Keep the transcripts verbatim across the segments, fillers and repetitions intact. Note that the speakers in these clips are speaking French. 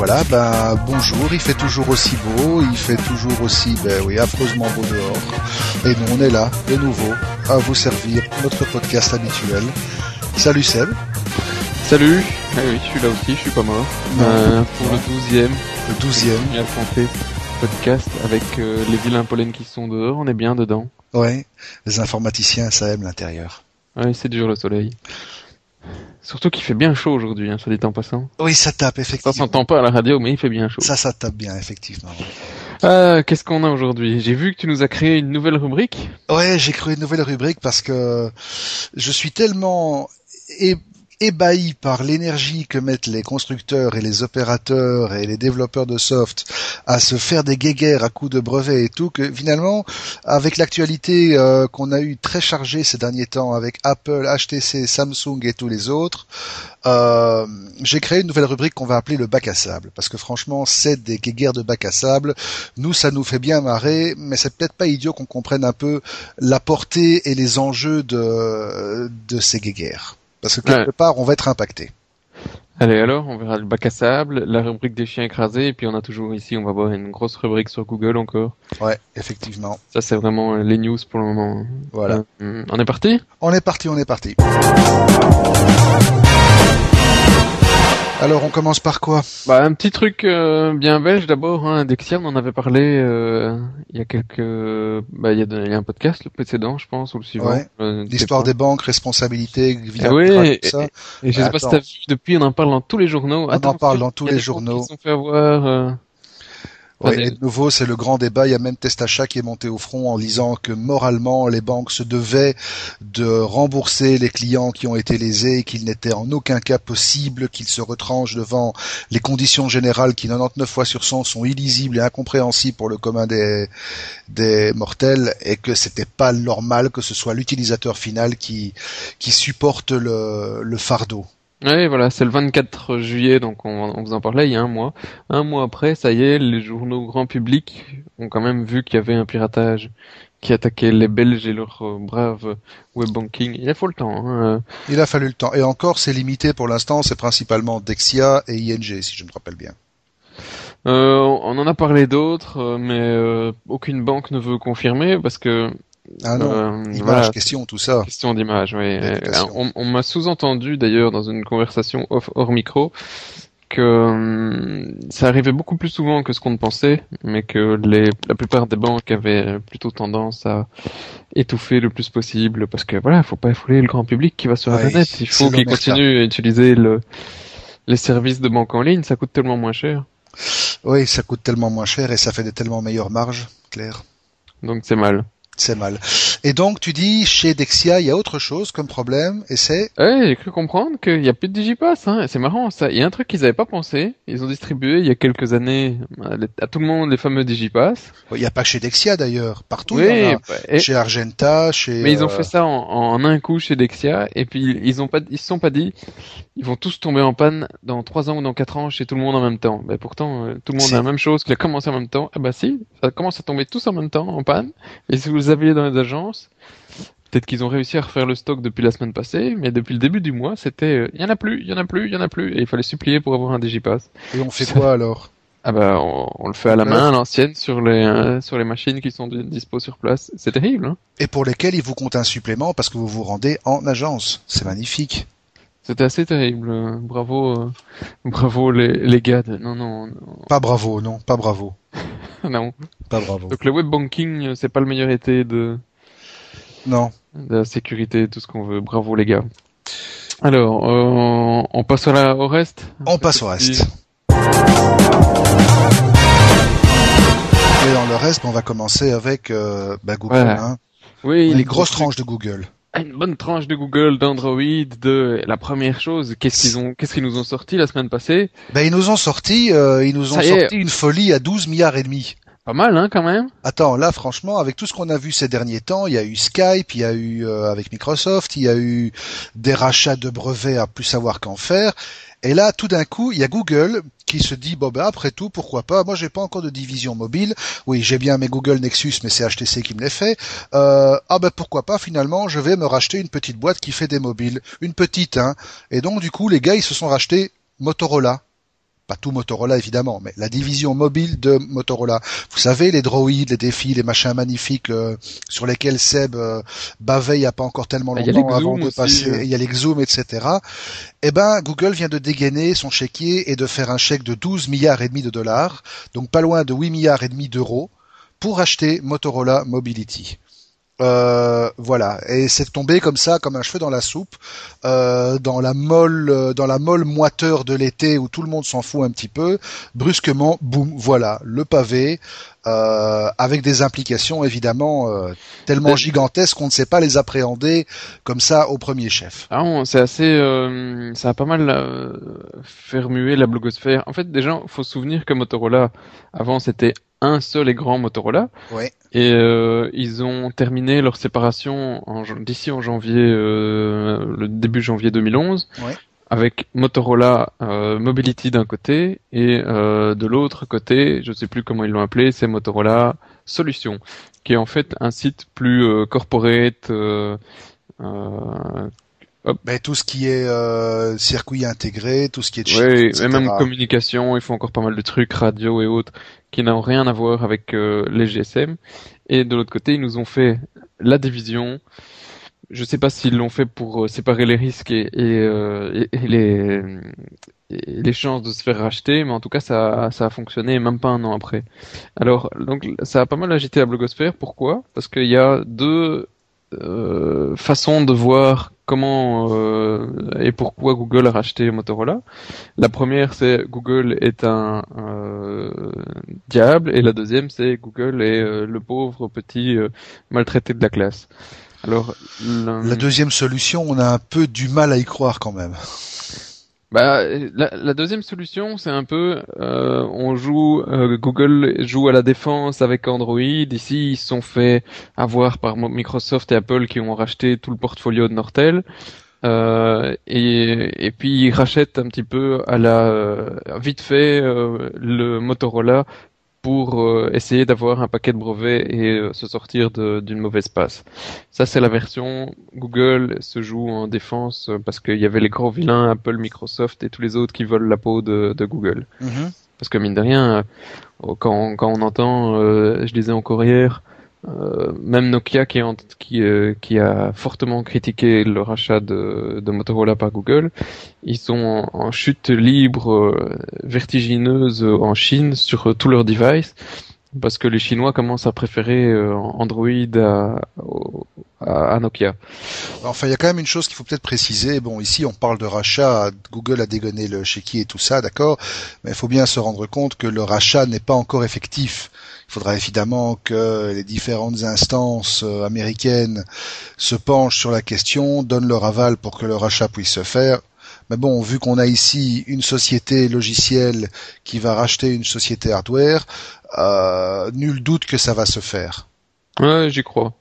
voilà, ben bonjour, il fait toujours aussi beau, il fait toujours aussi, ben oui, affreusement beau dehors. Et nous, on est là, de nouveau, à vous servir notre podcast habituel. Salut Seb. Salut. Ah oui, je suis là aussi, je suis pas mort. Euh, pour le douzième. Le douzième. Et affronter podcast avec euh, les vilains pollens qui sont dehors, on est bien dedans. Ouais, les informaticiens, ça aime l'intérieur. Ouais, c'est dur le soleil. Surtout qu'il fait bien chaud aujourd'hui, hein, soit dit en passant. Oui, ça tape, effectivement. Ça s'entend pas à la radio, mais il fait bien chaud. Ça, ça tape bien, effectivement. Euh, qu'est-ce qu'on a aujourd'hui? J'ai vu que tu nous as créé une nouvelle rubrique. Ouais, j'ai créé une nouvelle rubrique parce que je suis tellement é- ébahi par l'énergie que mettent les constructeurs et les opérateurs et les développeurs de soft à se faire des guéguerres à coups de brevets et tout, que finalement, avec l'actualité euh, qu'on a eu très chargée ces derniers temps avec Apple, H T C, Samsung et tous les autres, euh, j'ai créé une nouvelle rubrique qu'on va appeler le bac à sable, parce que franchement, c'est des guéguerres de bac à sable. Nous, ça nous fait bien marrer, mais c'est peut-être pas idiot qu'on comprenne un peu la portée et les enjeux de, de ces guéguerres. Parce que quelque ouais. part, on va être impacté. Allez, alors, on verra le bac à sable, la rubrique des chiens écrasés, et puis on a toujours ici, on va voir une grosse rubrique sur Google encore. Ouais, effectivement. Ça, c'est vraiment les news pour le moment. Voilà. Euh, on est parti ? On est parti, on est parti. Alors, on commence par quoi ? Bah, un petit truc euh, bien belge d'abord. Hein. Dexia, on en avait parlé euh, il y a quelques... Bah, il y a, de... il y a un podcast, le précédent, je pense, ou le suivant. Ouais. Euh, L'histoire des banques, responsabilité, ah oui, et, tout ça. Et, et je sais pas si t'as vu, depuis, on en parle dans tous les journaux. On Attends, en parle dans tous les journaux. Ils se sont fait avoir... Euh... Ouais, et de nouveau, c'est le grand débat. Il y a même Testachat qui est monté au front en disant que moralement, les banques se devaient de rembourser les clients qui ont été lésés, et qu'il n'était en aucun cas possible qu'ils se retranchent devant les conditions générales qui, quatre-vingt-dix-neuf fois sur cent, sont illisibles et incompréhensibles pour le commun des, des mortels, et que c'était pas normal que ce soit l'utilisateur final qui, qui supporte le, le fardeau. Oui, voilà, c'est le vingt-quatre juillet, donc on, on vous en parlait il y a un mois. Un mois après, ça y est, les journaux grand public ont quand même vu qu'il y avait un piratage qui attaquait les Belges et leur euh, brave web banking. Il a fallu le temps. Hein. Il a fallu le temps. Et encore, c'est limité pour l'instant, c'est principalement Dexia et I N G, si je me rappelle bien. Euh, on en a parlé d'autres, mais euh, aucune banque ne veut confirmer parce que... Ah non, euh, image, voilà, question, tout ça. Question d'image, oui. On, on m'a sous-entendu d'ailleurs dans une conversation off, hors micro que euh, ça arrivait beaucoup plus souvent que ce qu'on ne pensait, mais que les, la plupart des banques avaient plutôt tendance à étouffer le plus possible, parce que voilà, faut pas effouler le grand public qui va sur ouais, Internet. Il faut qu'ils continuent à utiliser le, les services de banque en ligne, ça coûte tellement moins cher. Oui, ça coûte tellement moins cher et ça fait de tellement meilleures marges, clair. Donc c'est mal. C'est mal. Et donc, tu dis, chez Dexia, il y a autre chose comme problème, et c'est... Ouais, j'ai cru comprendre qu'il n'y a plus de Digipass, hein. C'est marrant, ça. Il y a un truc qu'ils n'avaient pas pensé. Ils ont distribué, il y a quelques années, à tout le monde, les fameux Digipass. Il n'y a pas que chez Dexia, d'ailleurs. Partout, oui, il y en a. Bah, et... Chez Argenta, chez... Mais ils ont euh... fait ça en, en un coup chez Dexia, et puis ils ont pas, ils se sont pas dit, ils vont tous tomber en panne dans trois ans ou dans quatre ans chez tout le monde en même temps. Mais pourtant, euh, tout le monde c'est... a la même chose, qu'il a commencé en même temps. Ah bah si, ça commence à tomber tous en même temps en panne. Et si vous les aviez dans les agences, peut-être qu'ils ont réussi à refaire le stock depuis la semaine passée, mais depuis le début du mois, c'était, il euh, y en a plus, il y en a plus, il y en a plus, et il fallait supplier pour avoir un Digipass. Et on fait quoi alors? Ah bah, on, on le fait à la main, à l'ancienne, sur les euh, sur les machines qui sont dispo sur place. C'est terrible, hein. Et pour lesquels ils vous comptent un supplément parce que vous vous rendez en agence. C'est magnifique. C'était assez terrible. Bravo, euh, bravo les, les gars. De... Non, non, non. Pas bravo, non, pas bravo. Non. Pas bravo. Donc le web banking, c'est pas le meilleur été de... Non. De la sécurité, tout ce qu'on veut. Bravo les gars. Alors, euh, on passe à la, au reste. On passe au reste. Et dans le reste, on va commencer avec euh, bah, Google. Ouais. Hein. Oui, les grosses tranches de Google. Une bonne tranche de Google, d'Android, de la première chose. Qu'est-ce qu'ils ont, qu'est-ce qu'ils nous ont sorti la semaine passée? Ben ils nous ont sorti, euh, ils nous ont Ça sorti une folie à douze milliards et demi. Pas mal, hein, quand même. Attends, là, franchement, avec tout ce qu'on a vu ces derniers temps, il y a eu Skype, il y a eu euh, avec Microsoft, il y a eu des rachats de brevets à plus savoir qu'en faire. Et là, tout d'un coup, il y a Google qui se dit, bon ben après tout, pourquoi pas. Moi, j'ai pas encore de division mobile. Oui, j'ai bien mes Google Nexus, mais c'est H T C qui me les fait. Euh, ah ben pourquoi pas. Finalement, je vais me racheter une petite boîte qui fait des mobiles, une petite, hein. Et donc du coup, les gars, ils se sont rachetés Motorola. pas tout Motorola évidemment, mais la division mobile de Motorola. Vous savez, les droïdes, les défis, les machins magnifiques euh, sur lesquels Seb euh, bavait il n'y a pas encore tellement longtemps avant de aussi, passer. euh. Il y a les Xoom, et cetera. Eh ben, Google vient de dégainer son chéquier et de faire un chèque de douze milliards et demi de dollars, donc pas loin de huit milliards et demi d'euros, pour acheter Motorola Mobility. Euh, voilà, et c'est tombé comme ça, comme un cheveu dans la soupe, euh, dans la molle, dans la molle moiteur de l'été où tout le monde s'en fout un petit peu. Brusquement, boum, voilà, le pavé, euh, avec des implications évidemment euh, tellement gigantesques qu'on ne sait pas les appréhender comme ça au premier chef. Ah non, c'est assez, euh, ça a pas mal euh, fait remuer la blogosphère. En fait, déjà, faut se souvenir que Motorola, avant, c'était un seul et grand Motorola. Ouais. Et euh, ils ont terminé leur séparation en, d'ici en janvier, euh, le début janvier deux mille onze, Ouais. avec Motorola euh, Mobility d'un côté et euh, de l'autre côté, je sais plus comment ils l'ont appelé, c'est Motorola Solutions, qui est en fait un site plus euh, corporate. Euh, euh, Ben, tout ce qui est euh, circuit intégré, tout ce qui est chip, Oui, et et cetera. même communication, ils font encore pas mal de trucs, radio et autres, qui n'ont rien à voir avec euh, les G S M. Et de l'autre côté, ils nous ont fait la division. Je sais pas s'ils l'ont fait pour euh, séparer les risques et, et, euh, et, et les, et les chances de se faire racheter, mais en tout cas, ça, ça a fonctionné même pas un an après. Alors, donc, ça a pas mal agité la blogosphère. Pourquoi? Parce qu'il y a deux euh, façons de voir comment euh, et pourquoi Google a racheté Motorola. La première, c'est Google est un euh, diable, et la deuxième, c'est Google est euh, le pauvre petit euh, maltraité de la classe. Alors, le... La deuxième solution, on a un peu du mal à y croire quand même. Bah, la, la deuxième solution, c'est un peu, euh, on joue, euh, Google joue à la défense avec Android. Ici, ils se sont fait avoir par Microsoft et Apple qui ont racheté tout le portfolio de Nortel. Euh, et, et puis ils rachètent un petit peu à la euh, vite fait euh, le Motorola pour euh, essayer d'avoir un paquet de brevets et euh, se sortir de, d'une mauvaise passe. Ça, c'est la version Google se joue en défense euh, parce qu'il y avait les gros vilains Apple, Microsoft et tous les autres qui volent la peau de, de Google. Mm-hmm. Parce que mine de rien, euh, quand, quand on entend, euh, je disais encore hier, euh, même Nokia qui, en, qui, euh, qui a fortement critiqué le rachat de, de Motorola par Google, ils sont en, en chute libre euh, vertigineuse en Chine sur euh, tous leurs devices, parce que les Chinois commencent à préférer euh, Android à, à, à Nokia. Enfin, il y a quand même une chose qu'il faut peut-être préciser. Bon, ici, on parle de rachat. Google a dégonné le chéquier et tout ça, d'accord. Mais il faut bien se rendre compte que le rachat n'est pas encore effectif. Il faudra évidemment que les différentes instances euh, américaines se penchent sur la question, donnent leur aval pour que le rachat puisse se faire. Mais bon, vu qu'on a ici une société logicielle qui va racheter une société hardware, euh, nul doute que ça va se faire. Ouais, j'y crois.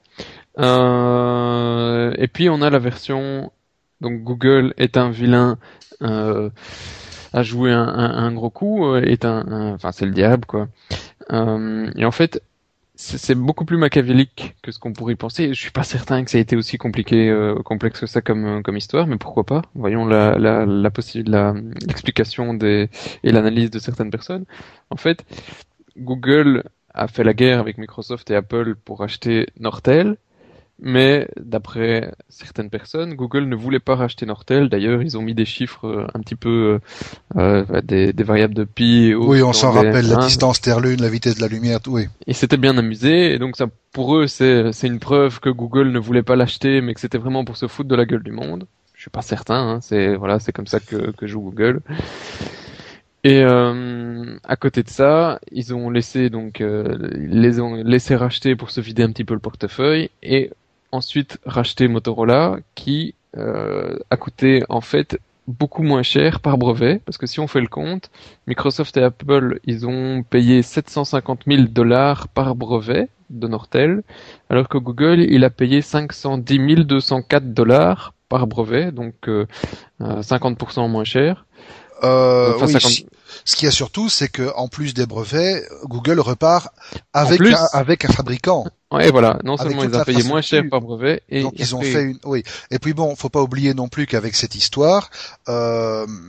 Euh, et puis on a la version, donc Google est un vilain, euh, a joué un, un, un gros coup, est un, un, enfin c'est le diable quoi. Euh, et en fait, c'est, c'est beaucoup plus machiavélique que ce qu'on pourrait penser. Je suis pas certain que ça a été aussi compliqué, euh, complexe que ça comme comme histoire, mais pourquoi pas. Voyons la la la possible la l'explication des et l'analyse de certaines personnes. En fait, Google a fait la guerre avec Microsoft et Apple pour acheter Nortel. Mais d'après certaines personnes, Google ne voulait pas racheter Nortel. D'ailleurs, ils ont mis des chiffres un petit peu euh, des, des variables de pi. Et oui, on s'en les, rappelle, hein, la distance Terre-Lune, la vitesse de la lumière, tout, oui. Ils s'étaient bien amusés, et donc ça, pour eux, c'est, c'est une preuve que Google ne voulait pas l'acheter, mais que c'était vraiment pour se foutre de la gueule du monde. Je suis pas certain. Hein, c'est voilà, c'est comme ça que, que joue Google. Et euh, à côté de ça, ils ont laissé donc euh, les ont laissé racheter pour se vider un petit peu le portefeuille, et ensuite racheter Motorola qui euh, a coûté en fait beaucoup moins cher par brevet, parce que si on fait le compte, Microsoft et Apple, ils ont payé sept cent cinquante mille dollars par brevet de Nortel, alors que Google, il a payé cinq cent dix mille deux cent quatre dollars par brevet, donc euh, cinquante pour cent moins cher. Euh, enfin, oui, cinquante... Ce qu'il y a surtout, c'est que en plus des brevets, Google repart avec plus, un, avec un fabricant. Ouais, voilà. Non seulement ils ont payé moins cher par brevet, et donc ils après... ont fait une. Oui. Et puis bon, faut pas oublier non plus qu'avec cette histoire, euh,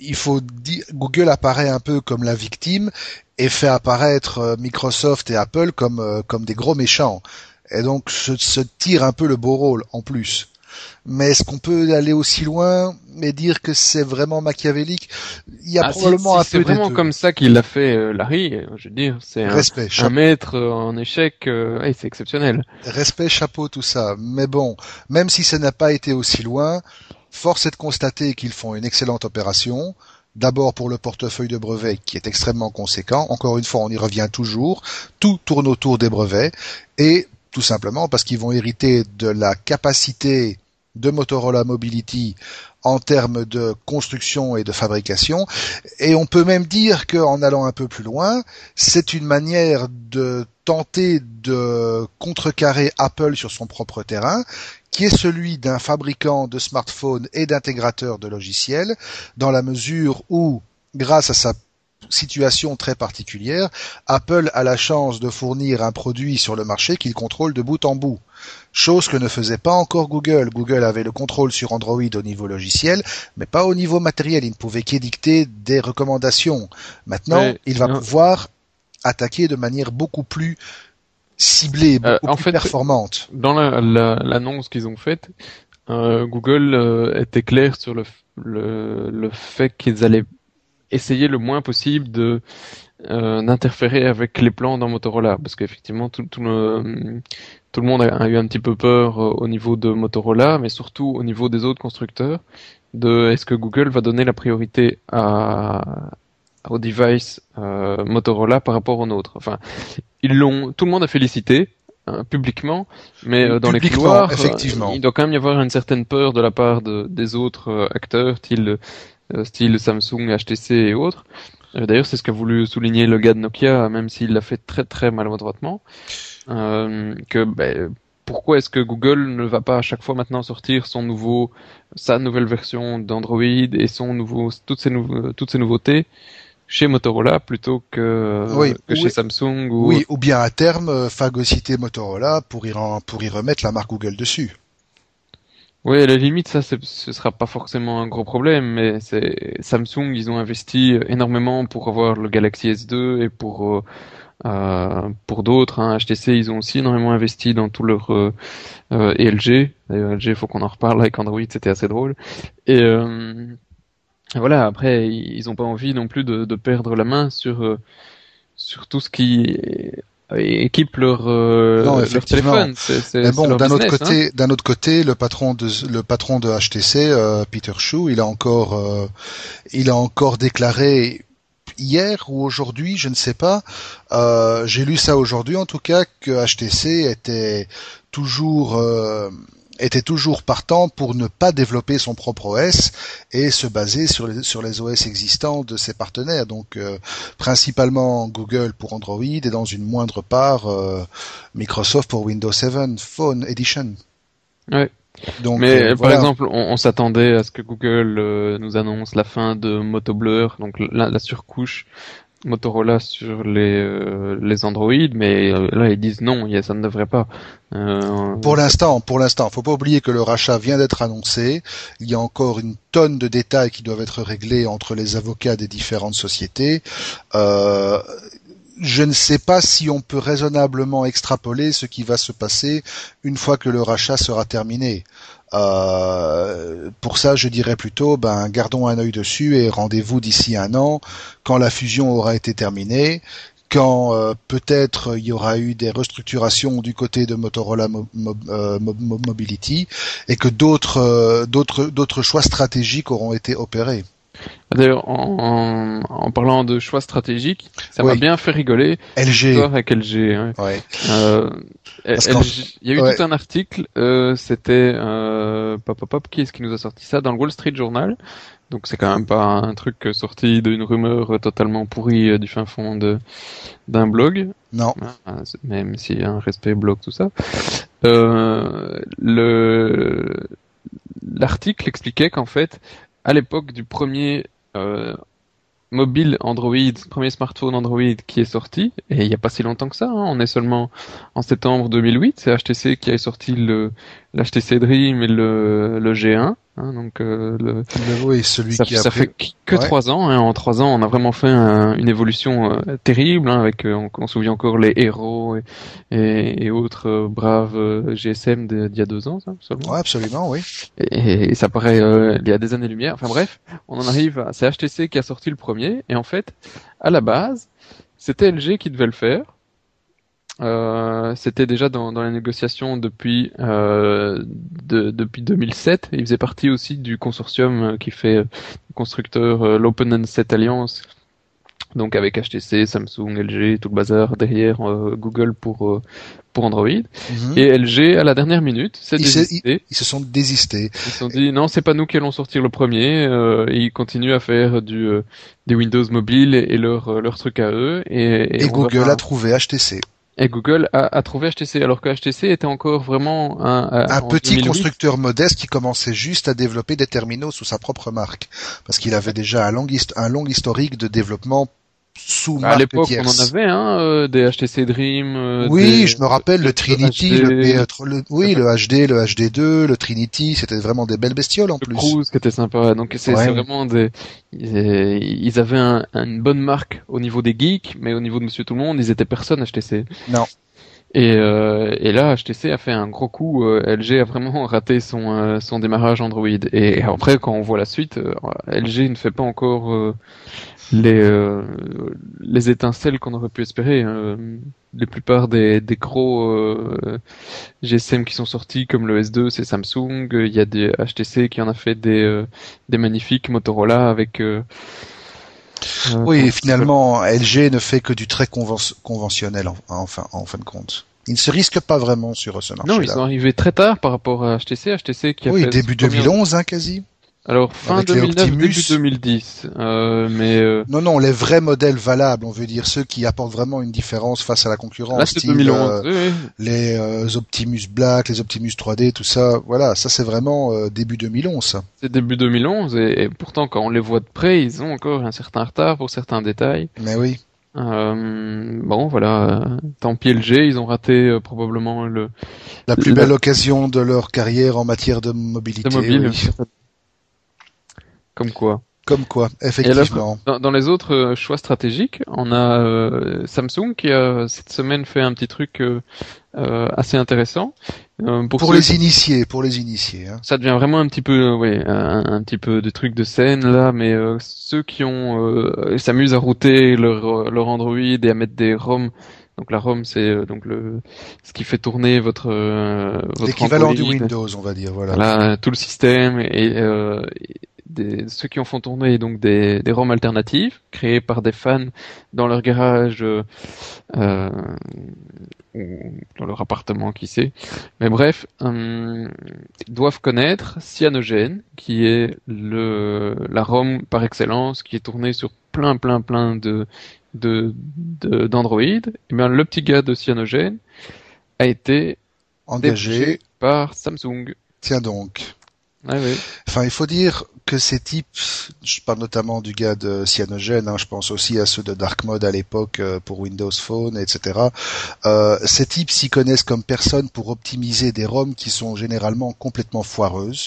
il faut dire, Google apparaît un peu comme la victime et fait apparaître Microsoft et Apple comme comme des gros méchants. Et donc se, se tire un peu le beau rôle en plus. Mais est-ce qu'on peut aller aussi loin et dire que c'est vraiment machiavélique? Il y a ah, probablement si, si un peu c'est vraiment des deux. comme ça qu'il l'a fait, euh, Larry. Je veux dire, c'est un, Respect, un chapeau, maître euh, en échec. Euh, hey, c'est exceptionnel. respect, chapeau, tout ça. Mais bon, même si ça n'a pas été aussi loin, force est de constater qu'ils font une excellente opération. D'abord pour le portefeuille de brevets qui est extrêmement conséquent. Encore une fois, on y revient toujours. Tout tourne autour des brevets. Et tout simplement parce qu'ils vont hériter de la capacité de Motorola Mobility en termes de construction et de fabrication. Et on peut même dire qu'en allant un peu plus loin, c'est une manière de tenter de contrecarrer Apple sur son propre terrain, qui est celui d'un fabricant de smartphones et d'intégrateurs de logiciels, dans la mesure où, grâce à sa situation très particulière, Apple a la chance de fournir un produit sur le marché qu'il contrôle de bout en bout. Chose que ne faisait pas encore Google. Google avait le contrôle sur Android au niveau logiciel, mais pas au niveau matériel. Il ne pouvait qu'édicter des recommandations. Maintenant, Mais, il va non. pouvoir attaquer de manière beaucoup plus ciblée, beaucoup Euh, en plus fait, performante. dans la, la- l'annonce qu'ils ont faite, euh, Google euh, était clair sur le, f- le, le fait qu'ils allaient essayer le moins possible de euh, d'interférer avec les plans dans Motorola, parce qu'effectivement tout, tout le tout le monde a, a eu un petit peu peur euh, au niveau de Motorola, mais surtout au niveau des autres constructeurs, de est-ce que Google va donner la priorité à au device euh, Motorola par rapport au nôtre. Enfin, ils l'ont, tout le monde a félicité hein, publiquement, mais euh, dans les Publiquement, couloirs, euh, effectivement. il doit quand même y avoir une certaine peur de la part de, des autres euh, acteurs, style, euh, style Samsung, H T C et autres. Euh, D'ailleurs, c'est ce qu'a voulu souligner le gars de Nokia, même s'il l'a fait très très maladroitement, euh, que ben, pourquoi est-ce que Google ne va pas à chaque fois maintenant sortir son nouveau, sa nouvelle version d'Android et son nouveau, toutes ces, nouveaux, toutes ces nouveautés chez Motorola plutôt que, Oui, que chez oui, Samsung ou oui, ou bien à terme, euh, phagocyter Motorola pour y, ren- pour y remettre la marque Google dessus. oui, à la limite, ça, c'est- ce sera pas forcément un gros problème, mais c'est Samsung, ils ont investi énormément pour avoir le Galaxy S deux et pour euh, euh, pour d'autres, hein, H T C, ils ont aussi énormément investi dans tout leur euh, euh, et L G. D'ailleurs, L G, faut qu'on en reparle avec Android, c'était assez drôle. Et euh, voilà, après, ils ont pas envie non plus de, de perdre la main sur euh, sur tout ce qui équipe leur Non, euh, leur effectivement. téléphone. C'est c'est Mais c'est bon, leur d'un autre business, hein. côté, d'un autre côté, le patron de le patron de H T C, euh, Peter Chou, il a encore, euh, il a encore déclaré hier ou aujourd'hui, je ne sais pas. Euh, j'ai lu ça aujourd'hui en tout cas que H T C était toujours euh, était toujours partant pour ne pas développer son propre O S et se baser sur les sur les O S existants de ses partenaires. Donc euh, principalement Google pour Android et dans une moindre part euh, Microsoft pour Windows sept Phone Edition. Ouais. Donc Mais euh, par voilà. exemple, on, on s'attendait à ce que Google euh, nous annonce la fin de MotoBlur, donc la, la surcouche Motorola sur les euh, les Android, mais euh, là ils disent non, y a- ça ne devrait pas. Euh, Pour l'instant, pour l'instant, faut pas oublier que le rachat vient d'être annoncé. Il y a encore une tonne de détails qui doivent être réglés entre les avocats des différentes sociétés. Euh, je ne sais pas si on peut raisonnablement extrapoler ce qui va se passer une fois que le rachat sera terminé. Euh, pour ça, je dirais plutôt, ben, gardons un œil dessus et rendez-vous d'ici un an, quand la fusion aura été terminée, quand euh, peut-être il y aura eu des restructurations du côté de Motorola Mo- Mo- euh, Mo- Mo- Mobility et que d'autres euh, d'autres d'autres choix stratégiques auront été opérés. D'ailleurs, en, en, en parlant de choix stratégiques, ça m'a Oui, bien fait rigoler L G, l'histoire avec L G. Hein. ouais. Euh, Parce qu'en L G il y a eu ouais. tout un article, euh, c'était euh, pop, pop, pop, qui est-ce qui nous a sorti ça dans le Wall Street Journal. Donc c'est quand même pas un truc sorti d'une rumeur totalement pourrie euh, du fin fond de d'un blog. Non. Ah, même s'il y a un respect blog, tout ça. Euh, le l'article expliquait qu'en fait, à l'époque du premier euh, mobile Android, premier smartphone Android qui est sorti, et il n'y a pas si longtemps que ça, hein, on est seulement en septembre deux mille huit, c'est H T C qui a sorti le l'H T C Dream et le, le G un, Hein, donc euh, le, Mais oui, celui ça, qui a ça pris... fait que Ouais. trois ans. Hein. En trois ans, on a vraiment fait un, une évolution euh, terrible. Hein, avec, euh, on, on se souvient encore les héros et, et, et autres euh, braves euh, G S M de- d'il y a deux ans, ça, seulement. Ouais, absolument, oui. Et, et ça paraît euh, il y a des années-lumière. Enfin bref, on en arrive à... C'est H T C qui a sorti le premier. Et en fait, à la base, c'était L G qui devait le faire. Euh, c'était déjà dans, dans les négociations depuis euh, de, depuis deux mille sept. Il faisait partie aussi du consortium euh, qui fait euh, constructeur euh, l'Open Handset Alliance, donc avec H T C, Samsung, L G, tout le bazar derrière euh, Google pour euh, pour Android. Mhm. Et L G à la dernière minute s'est Ils, se, désisté. ils, ils se sont désistés. Ils se sont dit non, c'est pas nous qui allons sortir le premier. Euh, et ils continuent à faire du euh, des Windows mobile et, et leur euh, leur truc à eux. Et, Et et on Google verra- a trouvé H T C. Et Google a, a trouvé H T C, alors que H T C était encore vraiment un, un, Un en petit deux mille huit. constructeur modeste qui commençait juste à développer des terminaux sous sa propre marque. Parce qu'il avait déjà un long, hist- un long historique de développement sous À marque l'époque, on tierce. en avait, hein, euh, des H T C Dream. Euh, Oui, des, je me rappelle le Trinity, H D, le, P- le- oui, le H D, le H D deux, le Trinity, c'était vraiment des belles bestioles en le plus. Cruise qui était sympa. Donc c'est Ouais. c'est vraiment des. Ils ils avaient un, une bonne marque au niveau des geeks, mais au niveau de Monsieur Tout le Monde, ils étaient personne H T C. Non. Et, euh, et là, H T C a fait un gros coup. euh, L G a vraiment raté son euh, son démarrage Android. Et après, quand on voit la suite, euh, L G ne fait pas encore euh, les euh, les étincelles qu'on aurait pu espérer. Hein. Les plupart des des gros euh, G S M qui sont sortis, comme le S deux, c'est Samsung. Il y a des H T C qui en a fait des euh, des magnifiques. Motorola avec euh, euh, Oui, comment- et finalement, L G ne fait que du très conven- conventionnel, en, enfin, en fin de compte. Il ne se risque pas vraiment sur ce marché-là. Non, ils sont arrivés très tard par rapport à H T C. H T C qui a Oui, fait début son premier- deux mille onze, hein, quasi. Alors fin Avec les deux mille neuf, Optimus. début deux mille dix. Euh, mais euh, Non, non, les vrais modèles valables, on veut dire ceux qui apportent vraiment une différence face à la concurrence. là c'est style, deux mille euh, onze. Oui, oui. les euh, Optimus Black, les Optimus trois D, tout ça, voilà, ça c'est vraiment euh, début deux mille onze, ça. C'est début deux mille onze et, et pourtant quand on les voit de près, ils ont encore un certain retard pour certains détails. Mais oui. Euh, bon voilà, euh, tant pis L G, ils ont raté euh, probablement le La plus La- belle occasion de leur carrière en matière de mobilité. le mobile. oui. Comme quoi. Comme quoi, Et là, effectivement. dans, dans les autres euh, choix stratégiques, on a euh, Samsung qui a cette semaine fait un petit truc euh, euh, assez intéressant. Euh, pour Pour ceux les qui- initiés, pour les initiés. Hein. Ça devient vraiment un petit peu, euh, ouais, un, un petit peu de trucs de scène là, mais euh, ceux qui ont euh, s'amusent à router leur leur Android et à mettre des ROM. Donc la ROM c'est euh, donc le ce qui fait tourner votre euh, votre L'équivalent du Android. Windows, on va dire, voilà. Voilà, tout le système et, euh, et des, ceux qui en font tourner donc des, des ROM alternatives créées par des fans dans leur garage euh, euh, ou dans leur appartement, qui sait. Mais bref, euh, doivent connaître Cyanogen, qui est le la ROM par excellence, qui est tournée sur plein plein plein de de de- d'Android. Et bien le petit gars de Cyanogen a été Engagé. débauché par Samsung. Tiens donc. Ah oui. Enfin, il faut dire que ces types, je parle notamment du gars de Cyanogen, hein, je pense aussi à ceux de Dark Mode à l'époque euh, pour Windows Phone, et cetera. Euh, ces types s'y connaissent comme personne pour optimiser des ROM qui sont généralement complètement foireuses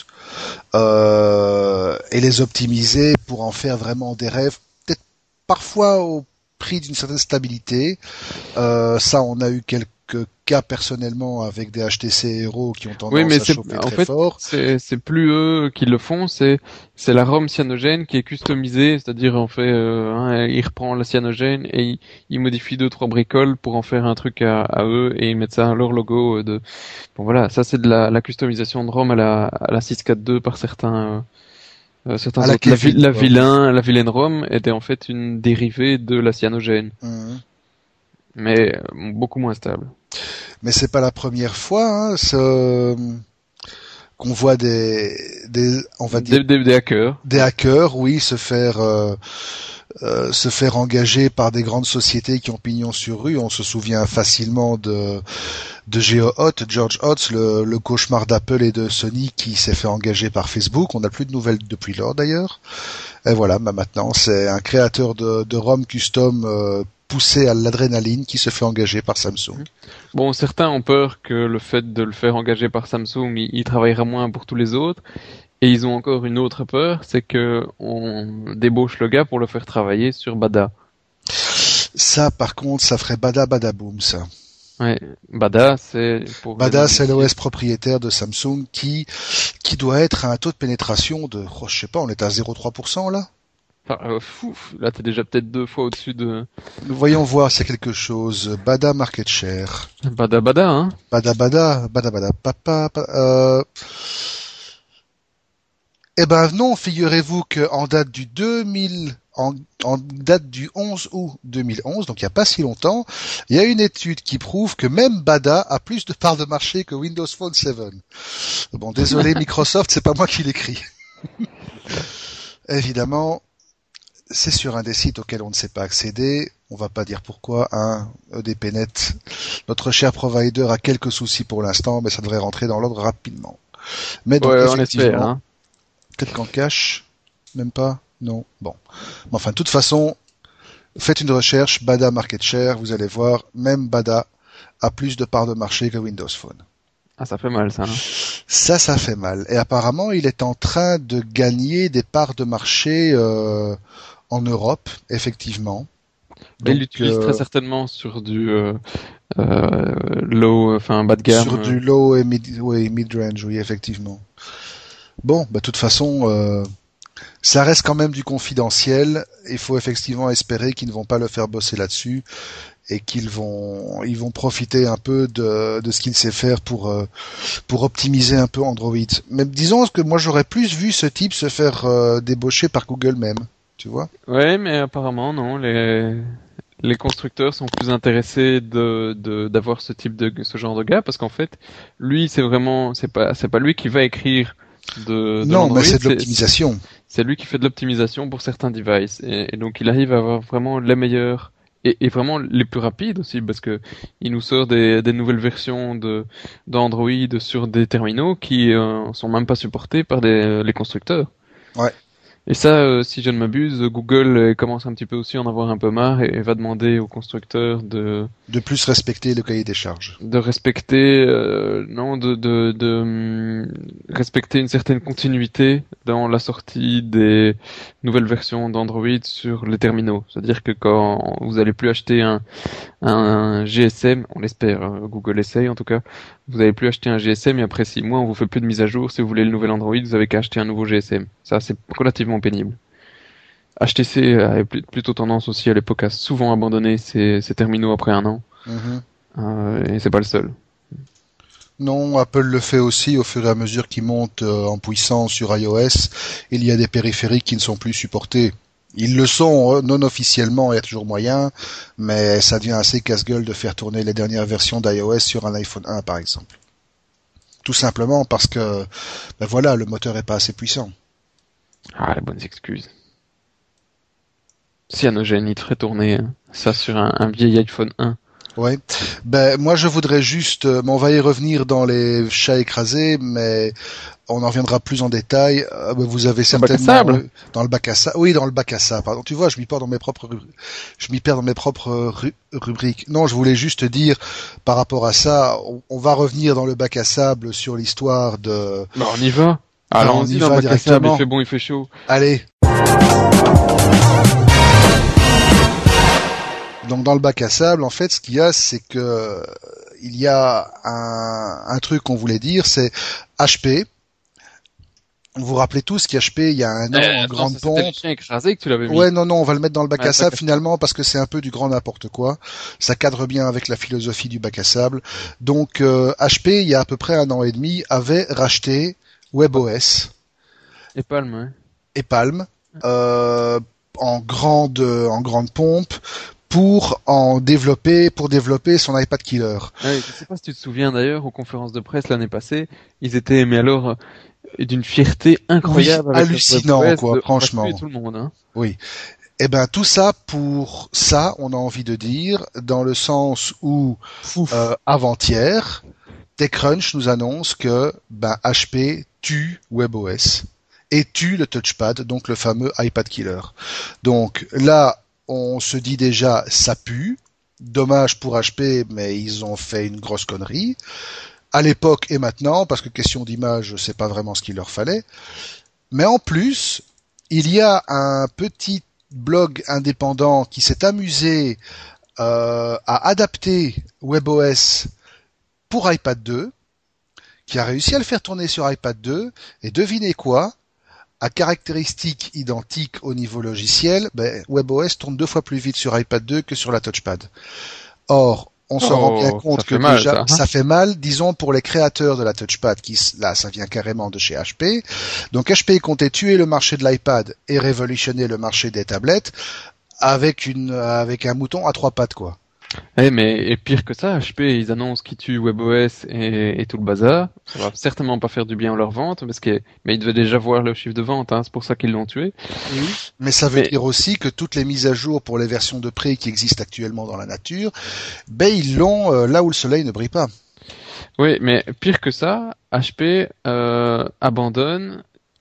euh, et les optimiser pour en faire vraiment des rêves, peut-être parfois au prix d'une certaine stabilité. Euh, ça, on a eu quelques cas personnellement avec des H T C Hero qui ont tendance Oui, mais à c'est chauffer en très fait fort. c'est c'est plus eux qui le font, c'est c'est la ROM cyanogène qui est customisée, c'est-à-dire en fait euh, hein, il reprend la cyanogène et il, il modifie deux trois bricoles pour en faire un truc à, à eux et ils mettent ça à leur logo euh, de bon voilà, ça c'est de la, la customisation de ROM à la à la six cent quarante-deux par certains euh, euh, certains À la autres. La, vi- Kevin, la quoi. vilain la vilaine ROM était en fait une dérivée de la cyanogène, Mhm. mais euh, beaucoup moins stable. Mais c'est pas la première fois hein, ce- qu'on voit des, des, on va dire, Des, des, des hackers. des hackers, oui, se faire, euh, euh, se faire engager par des grandes sociétés qui ont pignon sur rue. On se souvient facilement de, de GeoHot, George Hotz, le, le cauchemar d'Apple et de Sony qui s'est fait engager par Facebook. On n'a plus de nouvelles depuis lors d'ailleurs. Et voilà, bah maintenant c'est un créateur de, de ROM custom euh, poussé à l'adrénaline qui se fait engager par Samsung. Bon, certains ont peur que le fait de le faire engager par Samsung, il, il travaillera moins pour tous les autres. Et ils ont encore une autre peur, c'est que on débauche le gars pour le faire travailler sur Bada. Ça, par contre, ça ferait Bada Bada Boom, ça. Ouais, Bada, c'est pour Bada, c'est l'O S propriétaire de Samsung qui qui doit être à un taux de pénétration de, oh, je sais pas, on est à zéro virgule trois pour cent là. Enfin, euh, fou, là t'es déjà peut-être deux fois au-dessus de. Voyons voir s'il y a quelque chose. Bada Market Share. Bada Bada, hein. Bada Bada, Bada Bada, papa, pa, euh... Eh ben non, figurez-vous que en date du deux mille, en, en date du onze août deux mille onze, donc il n'y a pas si longtemps, il y a une étude qui prouve que même Bada a plus de parts de marché que Windows Phone sept. Bon, désolé Microsoft, c'est pas moi qui l'écris. Évidemment, c'est sur un des sites auxquels on ne sait pas accéder. On va pas dire pourquoi, hein. E D P net, notre cher provider a quelques soucis pour l'instant, mais ça devrait rentrer dans l'ordre rapidement. Mais donc, ouais, effectivement, on espère, hein. Peut-être qu'en cache, même pas, non, bon. Mais enfin, de toute façon, faites une recherche, Bada Market Share, vous allez voir, même Bada a plus de parts de marché que Windows Phone. Ah, ça fait mal, ça. Hein. Ça, ça fait mal. Et apparemment, il est en train de gagner des parts de marché euh, en Europe, effectivement. Donc, il l'utilise euh... très certainement sur du euh, euh, low, enfin bas de gamme. Sur du low et mid, oui, mid-range, oui, effectivement. Bon, bah, de toute façon, euh, ça reste quand même du confidentiel. Il faut effectivement espérer qu'ils ne vont pas le faire bosser là-dessus et qu'ils vont, ils vont profiter un peu de, de ce qu'il sait faire pour, euh, pour optimiser un peu Android. Mais disons que moi, j'aurais plus vu ce type se faire euh, débaucher par Google même, tu vois. Ouais, mais apparemment, non, les, les constructeurs sont plus intéressés de, de, d'avoir ce type de, ce genre de gars parce qu'en fait, lui, c'est vraiment, c'est pas, c'est pas lui qui va écrire De, de non, Android, mais c'est de l'optimisation. C'est, c'est lui qui fait de l'optimisation pour certains devices. Et, et donc il arrive à avoir vraiment les meilleurs et, et vraiment les plus rapides aussi parce que il nous sort des, des nouvelles versions de d'Android sur des terminaux qui euh, sont même pas supportés par des, les constructeurs. Ouais. Et ça, euh, si je ne m'abuse, Google euh, commence un petit peu aussi à en avoir un peu marre et, et va demander aux constructeurs de de plus respecter le cahier des charges, de respecter euh, non de de, de hum, respecter une certaine continuité dans la sortie des nouvelles versions d'Android sur les terminaux. C'est-à-dire que quand vous allez plus acheter un un G S M, on l'espère, euh, Google essaye en tout cas, vous n'allez plus acheter un G S M et après six mois on vous fait plus de mise à jour. Si vous voulez le nouvel Android, vous avez qu'à acheter un nouveau G S M. Ça c'est relativement pénible. H T C avait plutôt tendance aussi à l'époque à souvent abandonner ses, ses terminaux après un an. Mmh. Euh, et c'est pas le seul. Non, Apple le fait aussi au fur et à mesure qu'il monte euh, en puissance sur iOS. Il y a des périphériques qui ne sont plus supportés. Ils le sont euh, non officiellement, il y a toujours moyen, mais ça devient assez casse-gueule de faire tourner les dernières versions d'iOS sur un iPhone un par exemple. Tout simplement parce que, ben voilà, le moteur est pas assez puissant. Ah, les bonnes excuses. Cyanogen, il te ferait tourner ça sur un, un vieil iPhone un. Ouais. Ben moi je voudrais juste, euh, mais on va y revenir dans les chats écrasés, mais on en reviendra plus en détail. Euh, vous avez certainement bac dans le bac à sable. Oui, dans le bac à sable. Pardon. Tu vois, je m'y perds dans mes propres, je m'y perds dans mes propres ru... rubriques. Non, je voulais juste dire par rapport à ça, on, on va revenir dans le bac à sable sur l'histoire de. Bah on y va. Alors on y va dans le bac à sable. Il fait bon, il fait chaud. Allez. Donc dans le bac à sable, en fait, ce qu'il y a, c'est que il y a un, un truc qu'on voulait dire, c'est H P. Vous vous rappelez tous qu'H P, il y a un an euh, en grande ça, pompe. C'était le chien écrasé que tu l'avais mis. Ouais, non, non, on va le mettre dans le bac ouais, à sable finalement parce que c'est un peu du grand n'importe quoi. Ça cadre bien avec la philosophie du bac à sable. Donc euh, H P, il y a à peu près un an et demi, avait racheté WebOS. Et Palm, ouais. Et Palm, euh, en grande, en grande pompe. Pour en développer, pour développer son iPad Killer. Ouais, je sais pas si tu te souviens d'ailleurs, aux conférences de presse l'année passée, ils étaient, mais alors, euh, d'une fierté incroyable. Oui, avec hallucinant, quoi, franchement. Tout le monde, hein. Oui. Eh ben, tout ça pour ça, on a envie de dire, dans le sens où, euh, avant-hier, TechCrunch nous annonce que, ben, H P tue WebOS et tue le touchpad, donc le fameux iPad Killer. Donc, là, on se dit déjà, ça pue. Dommage pour H P, mais ils ont fait une grosse connerie. À l'époque et maintenant, parce que question d'image, c'est pas vraiment ce qu'il leur fallait. Mais en plus, il y a un petit blog indépendant qui s'est amusé euh, à adapter WebOS pour iPad deux, qui a réussi à le faire tourner sur iPad deux, et devinez quoi? À caractéristiques identiques au niveau logiciel, ben, WebOS tourne deux fois plus vite sur iPad deux que sur la touchpad. Or, on se Oh, rend bien compte ça que fait mal, déjà, ça, hein. ça fait mal, disons, pour les créateurs de la touchpad, qui, là, ça vient carrément de chez H P. Donc, H P comptait tuer le marché de l'iPad et révolutionner le marché des tablettes avec une, avec un mouton à trois pattes, quoi. Eh, mais et pire que ça, H P, ils annoncent qu'ils tuent WebOS et, et tout le bazar. Ça va certainement pas faire du bien à leur vente, parce que, mais ils devaient déjà voir leur chiffre de vente, hein, c'est pour ça qu'ils l'ont tué. Oui. Mais ça veut Mais- dire aussi que toutes les mises à jour pour les versions de pré qui existent actuellement dans la nature, ben, ils l'ont euh, là où le soleil ne brille pas. Oui, mais pire que ça, H P euh, abandonne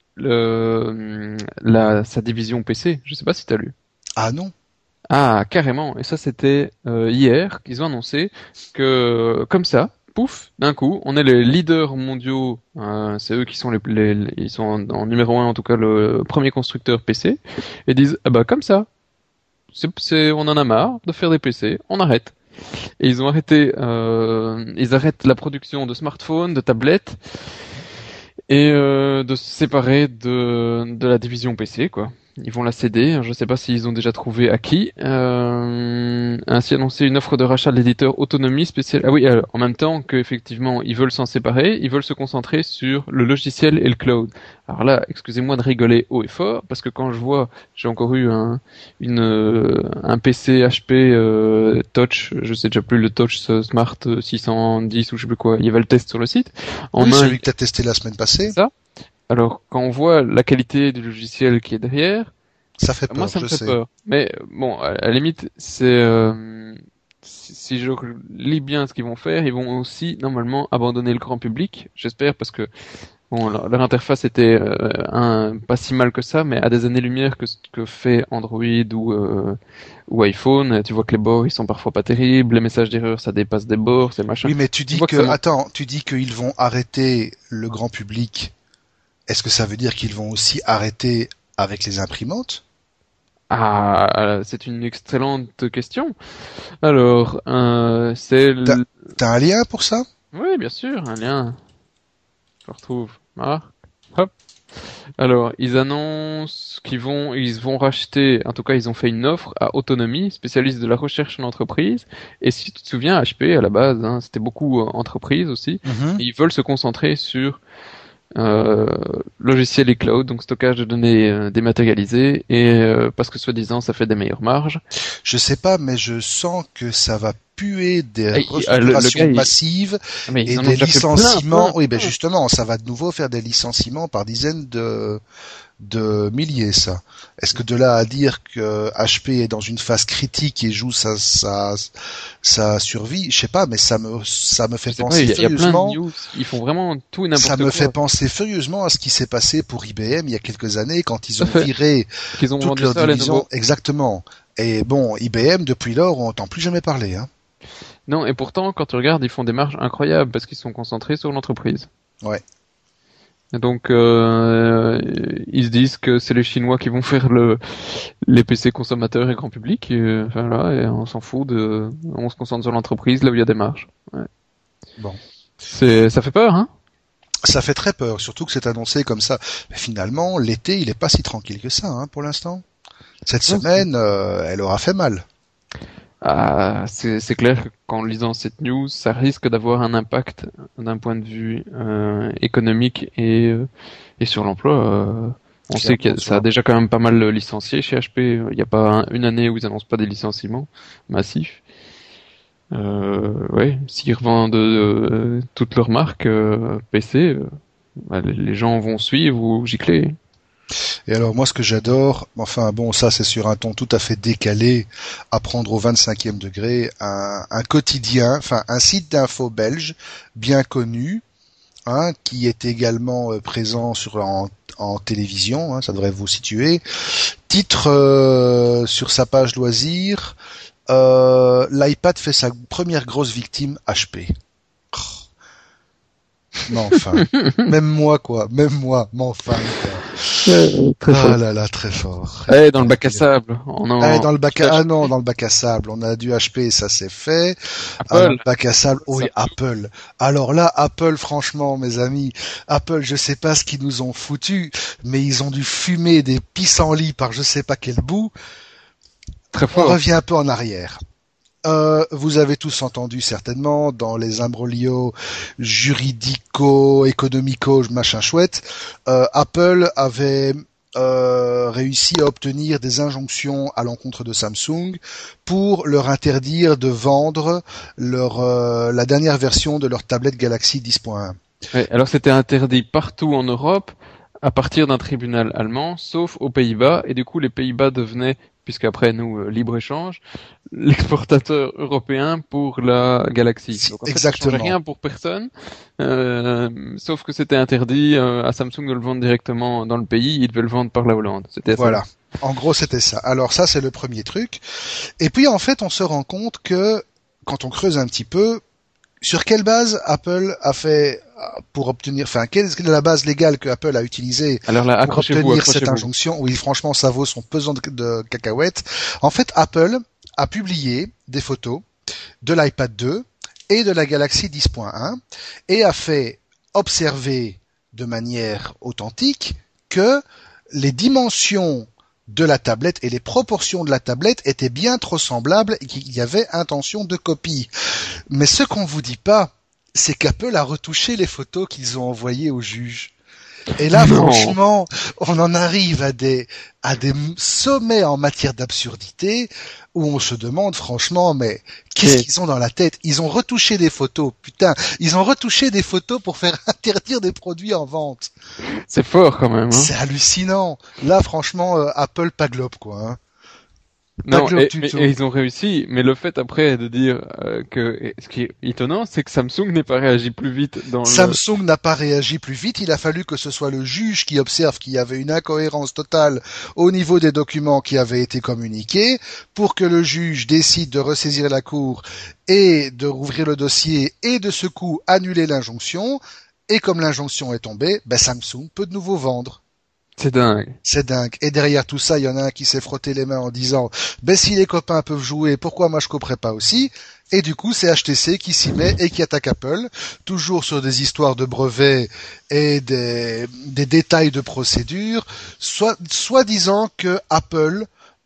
le, la, sa division P C. Je sais pas si t'as lu. Ah non. Ah, carrément. Et ça, c'était euh, hier qu'ils ont annoncé que, comme ça, pouf, d'un coup, on est les leaders mondiaux. Euh, c'est eux qui sont les, les, les- ils sont en, en numéro un, en tout cas, le premier constructeur P C. Et disent, ah bah comme ça, c'est, c'est, on en a marre de faire des P C, on arrête. Et ils ont arrêté, euh, ils arrêtent la production de smartphones, de tablettes, et euh, de se séparer de, de la division P C, quoi. Ils vont la céder. Je ne sais pas s'ils ont déjà trouvé à qui. Euh, ainsi annoncé une offre de rachat de l'éditeur Autonomie spéciale. Ah oui, alors, en même temps qu'effectivement ils veulent s'en séparer, ils veulent se concentrer sur le logiciel et le cloud. Alors là, excusez-moi de rigoler haut et fort, parce que quand je vois, j'ai encore eu un, une, euh, un P C H P euh, Touch, je sais déjà plus le Touch Smart six cent dix ou je sais plus quoi. Il y avait le test sur le site. En Oui, main, celui que tu as testé la semaine passée, c'est ça. Alors, quand on voit la qualité du logiciel qui est derrière, ça fait peur, moi, ça me je fait sais. peur. Mais bon, à à la limite, c'est euh, si si je lis bien ce qu'ils vont faire, ils vont aussi normalement abandonner le grand public. J'espère parce que bon, leur, leur interface était euh, un, pas si mal que ça, mais à des années-lumière que ce que fait Android ou euh, ou iPhone. Tu vois que les bords ils sont parfois pas terribles, les messages d'erreur ça dépasse des bords, c'est machin. Oui, mais tu Tu dis vois que ça que, manque. attends, tu dis qu'ils vont arrêter le grand public. Est-ce que ça veut dire qu'ils vont aussi arrêter avec les imprimantes? Ah, c'est une excellente question. Alors, euh, c'est T'as, le... t'as un lien pour ça? Oui, bien sûr, un lien. Je le retrouve. Ah, hop. Alors, ils annoncent qu'ils vont, ils vont racheter, en tout cas, ils ont fait une offre à Autonomie, spécialiste de la recherche en entreprise. Et si tu te souviens, H P, à la base, hein, c'était beaucoup euh, entreprise aussi. Mhm. Et ils veulent se concentrer sur euh, logiciel et cloud, donc stockage de données euh, dématérialisées, et euh, parce que soi-disant, ça fait des meilleures marges. Je sais pas, mais je sens que ça va puer des Et, euh, le, le restructurations gars, il- massives mais et ils en ont des déjà fait plein, licenciements. plein, Oui, ben plein. justement, ça va de nouveau faire des licenciements par dizaines de, de milliers, ça. Est-ce que de là à dire que H P est dans une phase critique et joue sa, sa, sa survie, je sais pas, mais ça me, ça me Je fait sais pas, il penser y, a il y a plein de furieusement, news. Ils font vraiment tout et ça n'importe me quoi. fait penser furieusement à ce qui s'est passé pour I B M il y a quelques années quand ils Tout à ont fait. viré Qu'ils ont toute vendu leur ça à division. Lenovo. Exactement. Et bon, I B M, depuis lors, on n'entend plus jamais parler, hein. Non, et pourtant, quand tu regardes, ils font des marges incroyables parce qu'ils sont concentrés sur l'entreprise. Ouais. Et donc, euh, ils se disent que c'est les Chinois qui vont faire le, les P C consommateurs et grand public. Et, enfin, là, et on s'en fout de, on se concentre sur l'entreprise là où il y a des marges. Ouais. Bon. C'est, ça fait peur, hein? Ça fait très peur, surtout que c'est annoncé comme ça. Mais finalement, l'été, il est pas si tranquille que ça, hein, pour l'instant. Cette Non, semaine, euh, elle aura fait mal. Ah, c'est c'est clair que qu'en lisant cette news, ça risque d'avoir un impact d'un point de vue euh, économique et, euh, et sur l'emploi. euh, on sait que Clairement, ça a sur- déjà quand même pas mal licencié chez H P. Il n'y a pas un- une année où ils annoncent pas des licenciements massifs. Euh, ouais, s'ils revendent euh, toutes leurs marques euh, P C, euh, bah, les les gens vont suivre ou gicler. Et alors, moi, ce que j'adore, enfin, bon, ça, c'est sur un ton tout à fait décalé, à prendre au vingt-cinquième degré, un, un quotidien, enfin, un site d'info belge, bien connu, hein, qui est également euh, présent sur en, en télévision, hein, ça devrait vous situer, titre euh, sur sa page loisirs, euh, l'iPad fait sa première grosse victime H P. Oh. Mais enfin, même moi quoi, même moi, mais enfin quoi. Euh, très Ah fort. là là, très fort. Eh, dans le bac à sable. On en... Ah, dans le bac à... ah non, dans le bac à sable, on a du H P, ça c'est fait. Ah, dans Apple. le bac à sable, oui, Apple. Alors là, Apple, franchement, mes amis, Apple, je sais pas ce qu'ils nous ont foutu, mais ils ont dû fumer des pissenlits par je sais pas quel bout. Très On fort. revient un peu en arrière. Euh, vous avez tous entendu certainement dans les imbroglios juridico-économico, machin chouette, euh, Apple avait euh, réussi à obtenir des injonctions à l'encontre de Samsung pour leur interdire de vendre leur euh, la dernière version de leur tablette Galaxy dix point un. Ouais, alors c'était interdit partout en Europe à partir d'un tribunal allemand, sauf aux Pays-Bas, et du coup les Pays-Bas devenaient, puisqu'après nous, euh, libre-échange, l'exportateur européen pour la Galaxy. Donc en fait, Exactement. ça changeait rien pour personne, euh, sauf que c'était interdit euh, à Samsung de le vendre directement dans le pays, il devait le vendre par la Hollande. C'était Voilà. ça. En gros, c'était ça. Alors ça, c'est le premier truc. Et puis en fait, on se rend compte que quand on creuse un petit peu, sur quelle base Apple a fait pour obtenir, enfin, quelle est la base légale que Apple a utilisée Alors là, pour accrochez-vous, obtenir accrochez-vous. cette injonction? Oui, franchement, ça vaut son pesant de, de cacahuètes. En fait, Apple a publié des photos de l'iPad deux et de la Galaxy dix point un et a fait observer de manière authentique que les dimensions de la tablette et les proportions de la tablette étaient bien trop semblables et qu'il y avait intention de copie. Mais ce qu'on vous dit pas, c'est qu'Apple a retouché les photos qu'ils ont envoyées au juge. Et là, Non. franchement, on en arrive à des, à des sommets en matière d'absurdité où on se demande franchement, mais qu'est-ce Et- qu'ils ont dans la tête? Ils ont retouché des photos, putain, ils ont retouché des photos pour faire interdire des produits en vente. C'est fort quand même. Hein. C'est hallucinant. Là, franchement, euh, Apple pas de globe, quoi. Hein. Pas Non, de globe et, du mais- tout. et ils ont réussi, mais le fait après de dire euh, que et ce qui est étonnant, c'est que Samsung n'ait pas réagi plus vite dans le... Samsung n'a pas réagi plus vite. Il a fallu que ce soit le juge qui observe qu'il y avait une incohérence totale au niveau des documents qui avaient été communiqués pour que le juge décide de ressaisir la cour et de rouvrir le dossier et de ce coup annuler l'injonction. Et comme l'injonction est tombée, ben Samsung peut de nouveau vendre. C'est dingue. C'est dingue. Et derrière tout ça, il y en a un qui s'est frotté les mains en disant ben si les copains peuvent jouer, pourquoi moi je couperais pas aussi? Et du coup, c'est H T C qui s'y met et qui attaque Apple, toujours sur des histoires de brevets et des, des détails de procédure, soit, soit disant que Apple,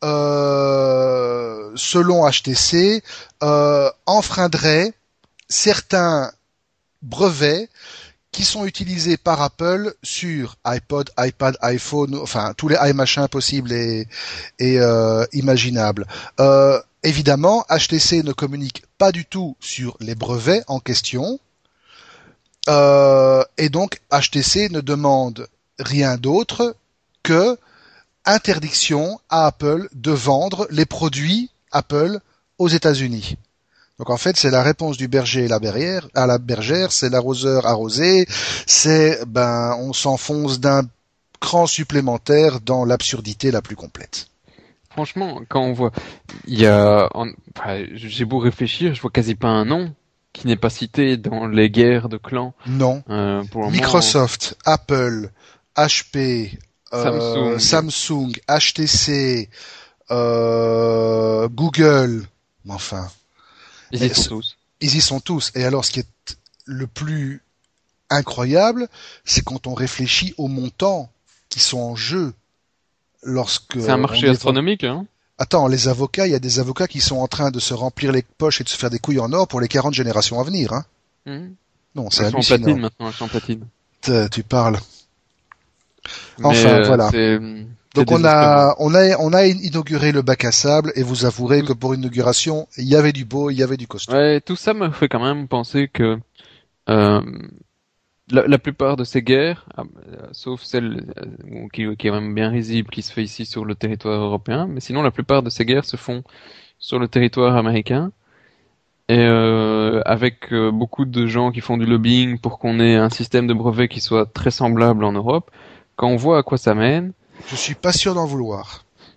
euh, selon H T C, euh, enfreindrait certains brevets qui sont utilisés par Apple sur iPod, iPad, iPhone, enfin tous les iMachins possibles et, et euh, imaginables. Euh, évidemment, H T C ne communique pas du tout sur les brevets en question, euh, et donc H T C ne demande rien d'autre que interdiction à Apple de vendre les produits Apple aux États-Unis. Donc en fait, c'est la réponse du berger et la bergère, à la bergère, c'est l'arroseur arrosé, c'est ben on s'enfonce d'un cran supplémentaire dans l'absurdité la plus complète. Franchement, quand on voit, il y a, en- enfin, j'ai beau réfléchir, je vois quasi pas un nom qui n'est pas cité dans les guerres de clans. Non. Euh, pour le moment, Microsoft, Apple, H P, euh, Samsung. Samsung, H T C, euh, Google, mais enfin, ils y mais sont ce- tous. ils y sont tous. Et alors, ce qui est le plus incroyable, c'est quand on réfléchit aux montants qui sont en jeu lorsque C'est un on marché évoque- astronomique, hein. Attends, les avocats, il y a des avocats qui sont en train de se remplir les poches et de se faire des couilles en or pour les quarante générations à venir, hein. Mhm. Non, c'est Elles sont en hallucinant. platine maintenant, elles sont en platine. T- Tu parles. Mais, Enfin, euh, voilà. c'est- Donc c'est on désespérant. a, on a, on a inauguré le bac à sable et vous avouerez que pour une inauguration, il y avait du beau, il y avait du costaud. Ouais, tout ça me fait quand même penser que euh, la, la plupart de ces guerres, ah, euh, sauf celle euh, qui, qui est même bien risible, qui se fait ici sur le territoire européen, mais sinon la plupart de ces guerres se font sur le territoire américain et euh, avec euh, beaucoup de gens qui font du lobbying pour qu'on ait un système de brevets qui soit très semblable en Europe. Quand on voit à quoi ça mène, Je suis pas sûr d'en vouloir.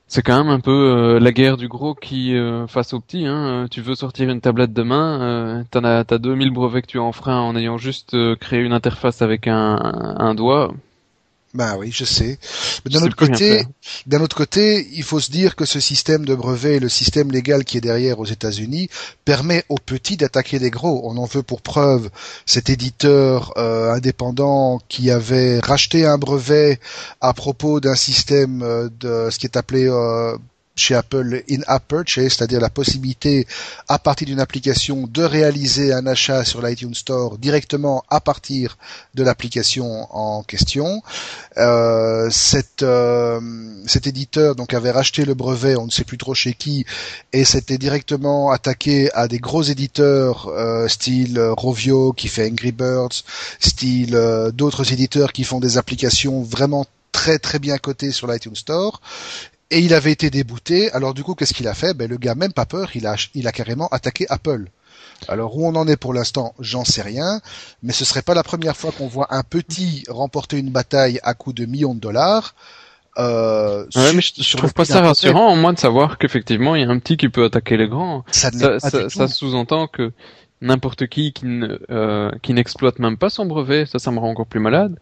C'est quand même un peu euh, la guerre du gros qui euh, face au petit. Hein. Tu veux sortir une tablette demain, euh, t'en as, t'as deux mille brevets que tu enfreins en ayant juste euh, créé une interface avec un, un doigt. Ben oui, je sais. Mais d'un autre côté, d'un autre côté, il faut se dire que ce système de brevet, le système légal qui est derrière aux États-Unis, permet aux petits d'attaquer les gros. On en veut pour preuve cet éditeur euh, indépendant qui avait racheté un brevet à propos d'un système euh, de ce qui est appelé euh, chez Apple in-app purchase, c'est-à-dire la possibilité à partir d'une application de réaliser un achat sur l'iTunes Store directement à partir de l'application en question. Euh, cet, euh, cet éditeur donc avait racheté le brevet, on ne sait plus trop chez qui, et s'était directement attaqué à des gros éditeurs euh, style euh, Rovio qui fait Angry Birds, style euh, d'autres éditeurs qui font des applications vraiment très très bien cotées sur l'iTunes Store. Et il avait été débouté. Alors du coup, qu'est-ce qu'il a fait? Ben le gars, même pas peur, il a, il a carrément attaqué Apple. Alors où on en est pour l'instant, j'en sais rien, mais ce serait pas la première fois qu'on voit un petit remporter une bataille à coups de millions de dollars. Euh, ouais, sur, mais je, je sur trouve pas ça rassurant, au moins de savoir qu'effectivement il y a un petit qui peut attaquer les grands. Ça, ça, ça, ça sous-entend que n'importe qui qui, ne, euh, qui n'exploite même pas son brevet, ça, ça me rend encore plus malade.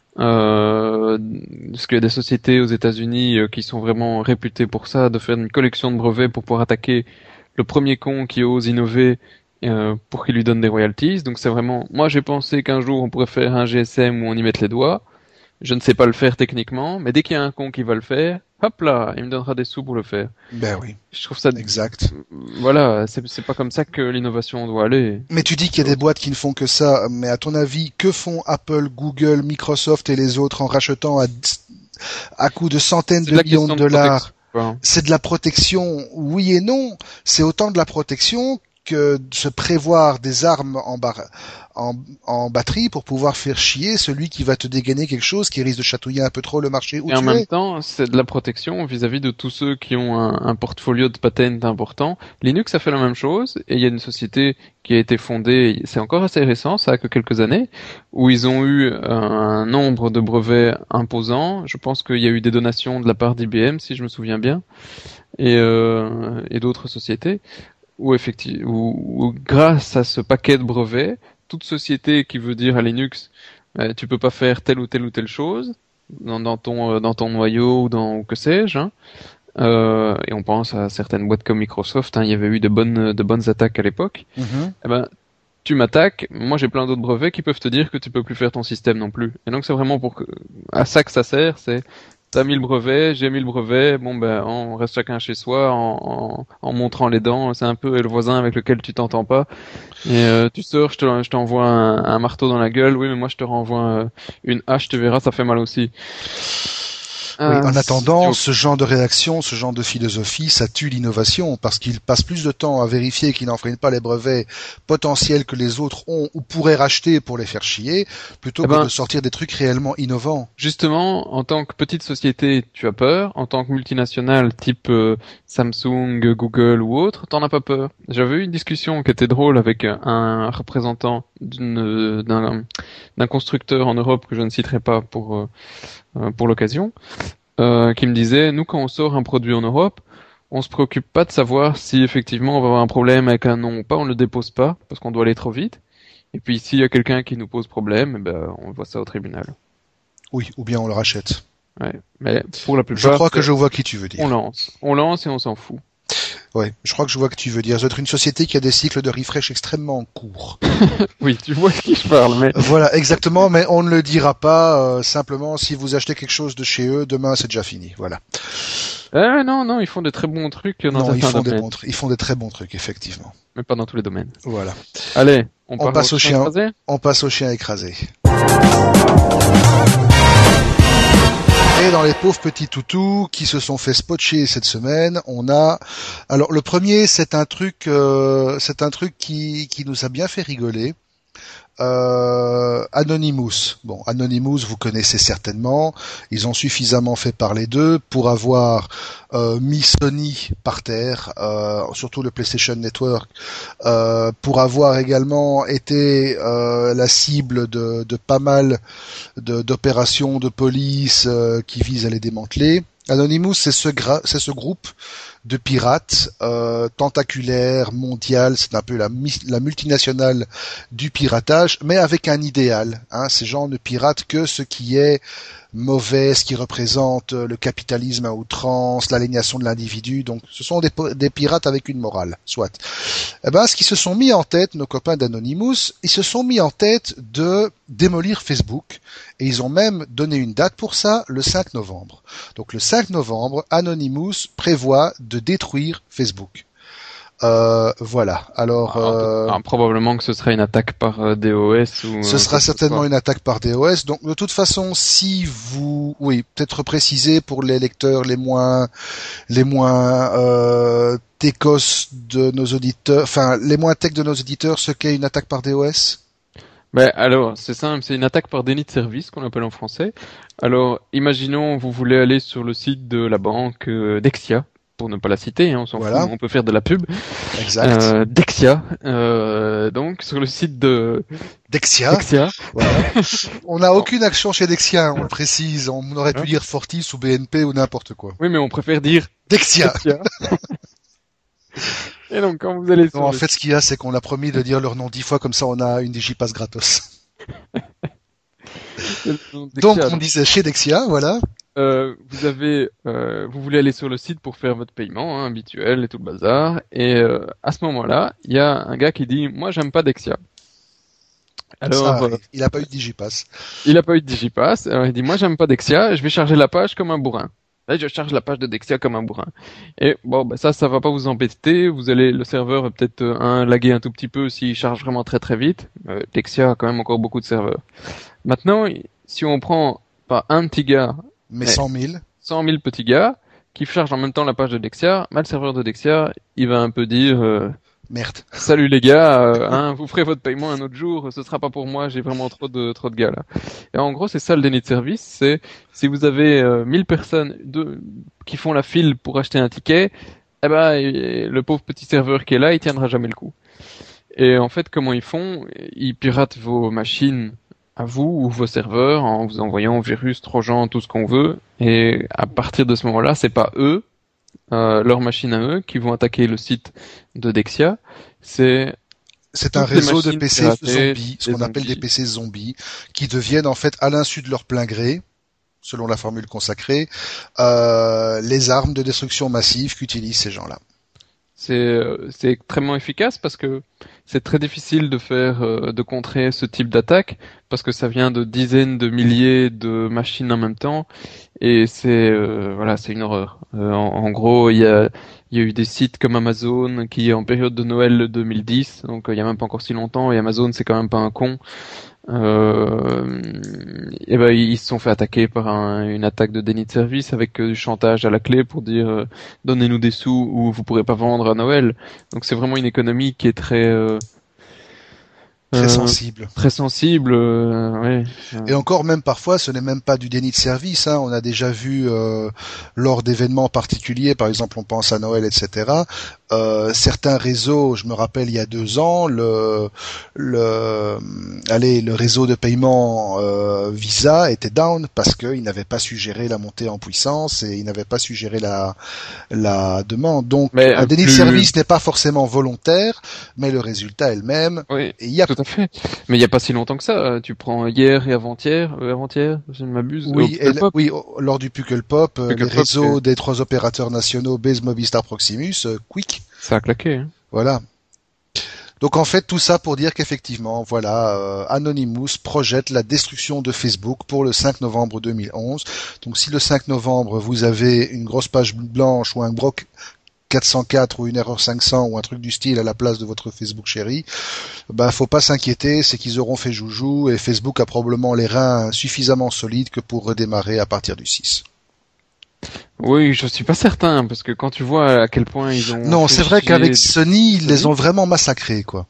Euh, parce qu'il y a des sociétés aux États-Unis euh, qui sont vraiment réputées pour ça, de faire une collection de brevets pour pouvoir attaquer le premier con qui ose innover euh, pour qu'il lui donne des royalties. Donc c'est vraiment, moi j'ai pensé qu'un jour on pourrait faire un G S M où on y mette les doigts. Je ne sais pas le faire techniquement, mais dès qu'il y a un con qui va le faire, hop là, il me donnera des sous pour le faire. Ben oui. Je trouve ça exact. Voilà, c'est c'est pas comme ça que l'innovation doit aller. Mais tu dis qu'il y a des boîtes qui ne font que ça, mais à ton avis, que font Apple, Google, Microsoft et les autres en rachetant à à coût de centaines de, de millions de dollars? C'est de la protection, oui et non. C'est autant de la protection que de se prévoir des armes en, bar... en, en batterie pour pouvoir faire chier celui qui va te dégainer quelque chose qui risque de chatouiller un peu trop le marché où et tu es. Et en même temps, c'est de la protection vis-à-vis de tous ceux qui ont un, un portfolio de patents important. Linux a fait la même chose, et il y a une société qui a été fondée, c'est encore assez récent, ça a que quelques années, où ils ont eu un nombre de brevets imposants. Je pense qu'il y a eu des donations de la part d'I B M, si je me souviens bien, et, euh, et d'autres sociétés. Où effectivement, où, où grâce à ce paquet de brevets, toute société qui veut dire à Linux, euh, tu peux pas faire telle ou telle ou telle chose dans, dans ton euh, dans ton noyau ou dans ou que sais-je. Hein. Euh, et on pense à certaines boîtes comme Microsoft. Hein, il y avait eu de bonnes de bonnes attaques à l'époque. Mm-hmm. Eh ben, tu m'attaques, moi j'ai plein d'autres brevets qui peuvent te dire que tu peux plus faire ton système non plus. Et donc c'est vraiment pour que, à ça que ça sert, c'est t'as mis le brevet, j'ai mis le brevet, bon ben on reste chacun chez soi en, en, en montrant les dents, c'est un peu le voisin avec lequel tu t'entends pas. Et euh, tu sors, je, te, je t'envoie un, un marteau dans la gueule, oui mais moi je te renvoie euh, une hache, tu verras, ça fait mal aussi. Oui, en attendant, ce genre de réaction, ce genre de philosophie, ça tue l'innovation parce qu'il passe plus de temps à vérifier qu'ils n'enfreignent pas les brevets potentiels que les autres ont ou pourraient racheter pour les faire chier, plutôt eh que ben, de sortir des trucs réellement innovants. Justement, en tant que petite société, tu as peur. En tant que multinationale, type euh, Samsung, Google ou autre, t'en as pas peur. J'avais eu une discussion qui était drôle avec un représentant d'une, d'un, d'un constructeur en Europe que je ne citerai pas pour euh, pour l'occasion, euh, qui me disait, nous quand on sort un produit en Europe, on se préoccupe pas de savoir si effectivement on va avoir un problème avec un nom ou pas, on le dépose pas, parce qu'on doit aller trop vite. Et puis s'il y a quelqu'un qui nous pose problème, eh ben, on voit ça au tribunal. Oui, ou bien on le rachète. Ouais, mais pour la plupart... Je crois que je vois qui tu veux dire. On lance. On lance et on s'en fout. Ouais, je crois que je vois que tu veux dire. Ça doit être une société qui a des cycles de refresh extrêmement courts. Oui, tu vois de qui je parle, mais... Voilà, exactement, mais on ne le dira pas. Euh, simplement, si vous achetez quelque chose de chez eux, demain c'est déjà fini. Voilà. Euh, non, non, ils font des très bons trucs dans non, certains ils font domaines. Des bons tr- ils font des très bons trucs, effectivement. Mais pas dans tous les domaines. Voilà. Allez, on, on passe au chien. Écrasé on passe au chien écrasé. Et dans les pauvres petits toutous qui se sont fait spotcher cette semaine, on a alors le premier c'est un truc euh, c'est un truc qui qui nous a bien fait rigoler. Euh, Anonymous. Bon, Anonymous, vous connaissez certainement. Ils ont suffisamment fait parler d'eux pour avoir euh, mis Sony par terre, euh, surtout le PlayStation Network, euh, pour avoir également été euh, la cible de, de pas mal de, d'opérations de police euh, qui visent à les démanteler. Anonymous, c'est ce, gra- c'est ce groupe de pirates euh, tentaculaires, mondial, c'est un peu la, mi- la multinationale du piratage, mais avec un idéal. Hein. Ces gens ne piratent que ce qui est mauvais, ce qui représente le capitalisme à outrance, l'aliénation de l'individu. Donc, ce sont des, des pirates avec une morale, soit. Eh ben, ce qu'ils se sont mis en tête, nos copains d'Anonymous, ils se sont mis en tête de démolir Facebook, et ils ont même donné une date pour ça, le cinq novembre. Donc, le cinq novembre, Anonymous prévoit de détruire Facebook. Euh, voilà. Alors, euh, ah, probablement que ce serait une attaque par euh, DOS ou. Ce euh, sera certainement quoi. une attaque par DOS. Donc, de toute façon, si vous, oui, peut-être préciser pour les lecteurs les moins, les moins euh, techos de nos auditeurs, enfin, les moins tech de nos auditeurs, ce qu'est une attaque par DOS. Ben alors, c'est simple, c'est une attaque par déni de service qu'on appelle en français. Alors, imaginons vous voulez aller sur le site de la banque euh, Dexia. Pour ne pas la citer, hein, on s'en Voilà. fout, on peut faire de la pub. Exact. Euh, Dexia, euh, donc sur le site de Dexia. Dexia. Voilà. On n'a aucune action chez Dexia, on le précise. On aurait pu Hein dire Fortis ou B N P ou n'importe quoi. Oui, mais on préfère dire Dexia. Dexia. Et donc quand vous allez sur Non, en le... fait, ce qu'il y a, c'est qu'on a promis de dire leur nom dix fois, comme ça, on a une Digipass gratos. Dexia, Donc, on disait chez Dexia, voilà. Euh, vous avez, euh, vous voulez aller sur le site pour faire votre paiement hein, habituel et tout le bazar, et euh, à ce moment-là, il y a un gars qui dit, moi j'aime pas Dexia. Alors, Ça, euh, il a pas eu de Digipass. il a pas eu de Digipass, alors il dit, moi j'aime pas Dexia, je vais charger la page comme un bourrin. Là, je charge la page de Dexia comme un bourrin. Et bon, bah ça, ça va pas vous embêter. Vous allez, le serveur va peut-être euh, un laguer un tout petit peu s'il charge vraiment très très vite. Euh, Dexia a quand même encore beaucoup de serveurs. Maintenant, si on prend pas un petit gars Mais Ouais. cent mille. cent mille petits gars qui chargent en même temps la page de Dexia, bah, le serveur de Dexia, il va un peu dire euh, Merde. salut les gars, euh, hein, vous ferez votre paiement un autre jour, ce sera pas pour moi, j'ai vraiment trop de trop de gars là. Et en gros, c'est ça le déni de service, c'est si vous avez euh, mille personnes de, qui font la file pour acheter un ticket, eh ben et- le pauvre petit serveur qui est là, il tiendra jamais le coup. Et en fait, comment ils font? Ils piratent vos machines à vous ou vos serveurs en vous envoyant virus, trojans, tout ce qu'on veut. Et à partir de ce moment-là, c'est pas eux, euh, leur machine à eux, qui vont attaquer le site de Dexia. C'est C'est un toutes les réseau de machines P C piratées, zombies, ce des qu'on appelle zombies. des P C zombies, qui deviennent en fait à l'insu de leur plein gré, selon la formule consacrée, euh, les armes de destruction massive qu'utilisent ces gens-là. C'est euh, c'est extrêmement efficace parce que c'est très difficile de faire euh, de contrer ce type d'attaque parce que ça vient de dizaines de milliers de machines en même temps et c'est euh, voilà c'est une horreur. Euh, en, en gros il y a il y a eu des sites comme Amazon qui en période de Noël deux mille dix donc euh, il y a même pas encore si longtemps et Amazon c'est quand même pas un con. Euh, et ben ils se sont fait attaquer par un- une attaque de déni de service avec euh, du chantage à la clé pour dire euh, donnez-nous des sous ou vous pourrez pas vendre à Noël. Donc c'est vraiment une économie qui est très euh, Très euh, sensible. très sensible. Euh, ouais. Et encore, même parfois, ce n'est même pas du déni de service. Hein. On a déjà vu, euh, lors d'événements particuliers, par exemple, on pense à Noël, et cetera, euh, certains réseaux, je me rappelle il y a deux ans, le, le, allez, le réseau de paiement euh, Visa était down parce qu'il n'avait pas su gérer la montée en puissance et il n'avait pas su gérer la, la demande. Donc, Mais, un euh, déni plus- de service n'est pas forcément volontaire, mais le résultat est le même. Oui, Et il y a tout à fait. Mais il y a pas si longtemps que ça. euh, Tu prends hier et avant-hier, euh, avant-hier, je ne m'abuse. Oui, euh, et l- Pop. oui, au- lors du Puckle Pop, euh, les Puckle Pop, réseaux c'est- des trois opérateurs nationaux Base, Movistar, Proximus, euh, Quick, Ça a claqué. Hein. voilà. Donc en fait tout ça pour dire qu'effectivement, voilà, euh, Anonymous projette la destruction de Facebook pour le cinq novembre deux mille onze. Donc si le cinq novembre vous avez une grosse page blanche ou un broc quatre cent quatre ou une erreur cinq cents ou un truc du style à la place de votre Facebook chéri, bah faut pas s'inquiéter, c'est qu'ils auront fait joujou et Facebook a probablement les reins suffisamment solides que pour redémarrer à partir du six. Oui, je suis pas certain parce que quand tu vois à quel point ils ont Non, fait c'est vrai chier qu'avec Sony, ils les Sony. ont vraiment massacrés, quoi.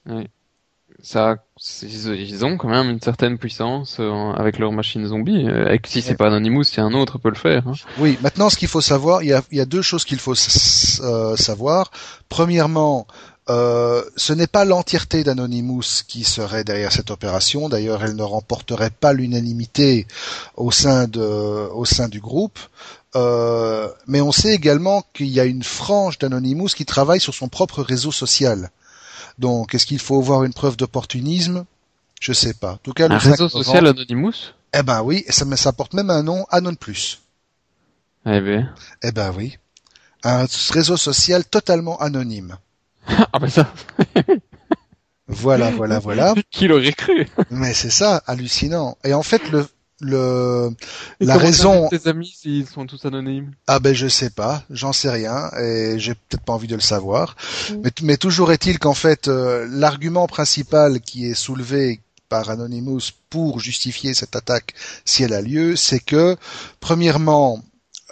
ça, c'est- ils ont quand même une certaine puissance euh, avec leurs machines zombies. Euh, Et si c'est pas Anonymous, si un autre peut le faire. Hein. Oui, maintenant, ce qu'il faut savoir, il y a, il y a deux choses qu'il faut s- euh, savoir. Premièrement, Euh, ce n'est pas l'entièreté d'Anonymous qui serait derrière cette opération. D'ailleurs, elle ne remporterait pas l'unanimité au sein de, au sein du groupe. Euh, mais on sait également qu'il y a une frange d'Anonymous qui travaille sur son propre réseau social. Donc, est-ce qu'il faut voir une preuve d'opportunisme? Je sais pas. En tout cas, le Un cinq réseau novembre, social Anonymous? eh ben oui, ça, mais ça porte même un nom, Anon Plus. Eh ben. Eh ben oui. Un réseau social totalement anonyme. Ah ben ça. Voilà, voilà, voilà. Qui l'aurait cru? Mais c'est ça, hallucinant. Et en fait, le, le, Et la comment raison, t'invites tes amis s'ils sont tous anonymes? ah ben je sais pas, j'en sais rien, et j'ai peut-être pas envie de le savoir. Mais, mais toujours est-il qu'en fait, euh, l'argument principal qui est soulevé par Anonymous pour justifier cette attaque, si elle a lieu, c'est que, premièrement,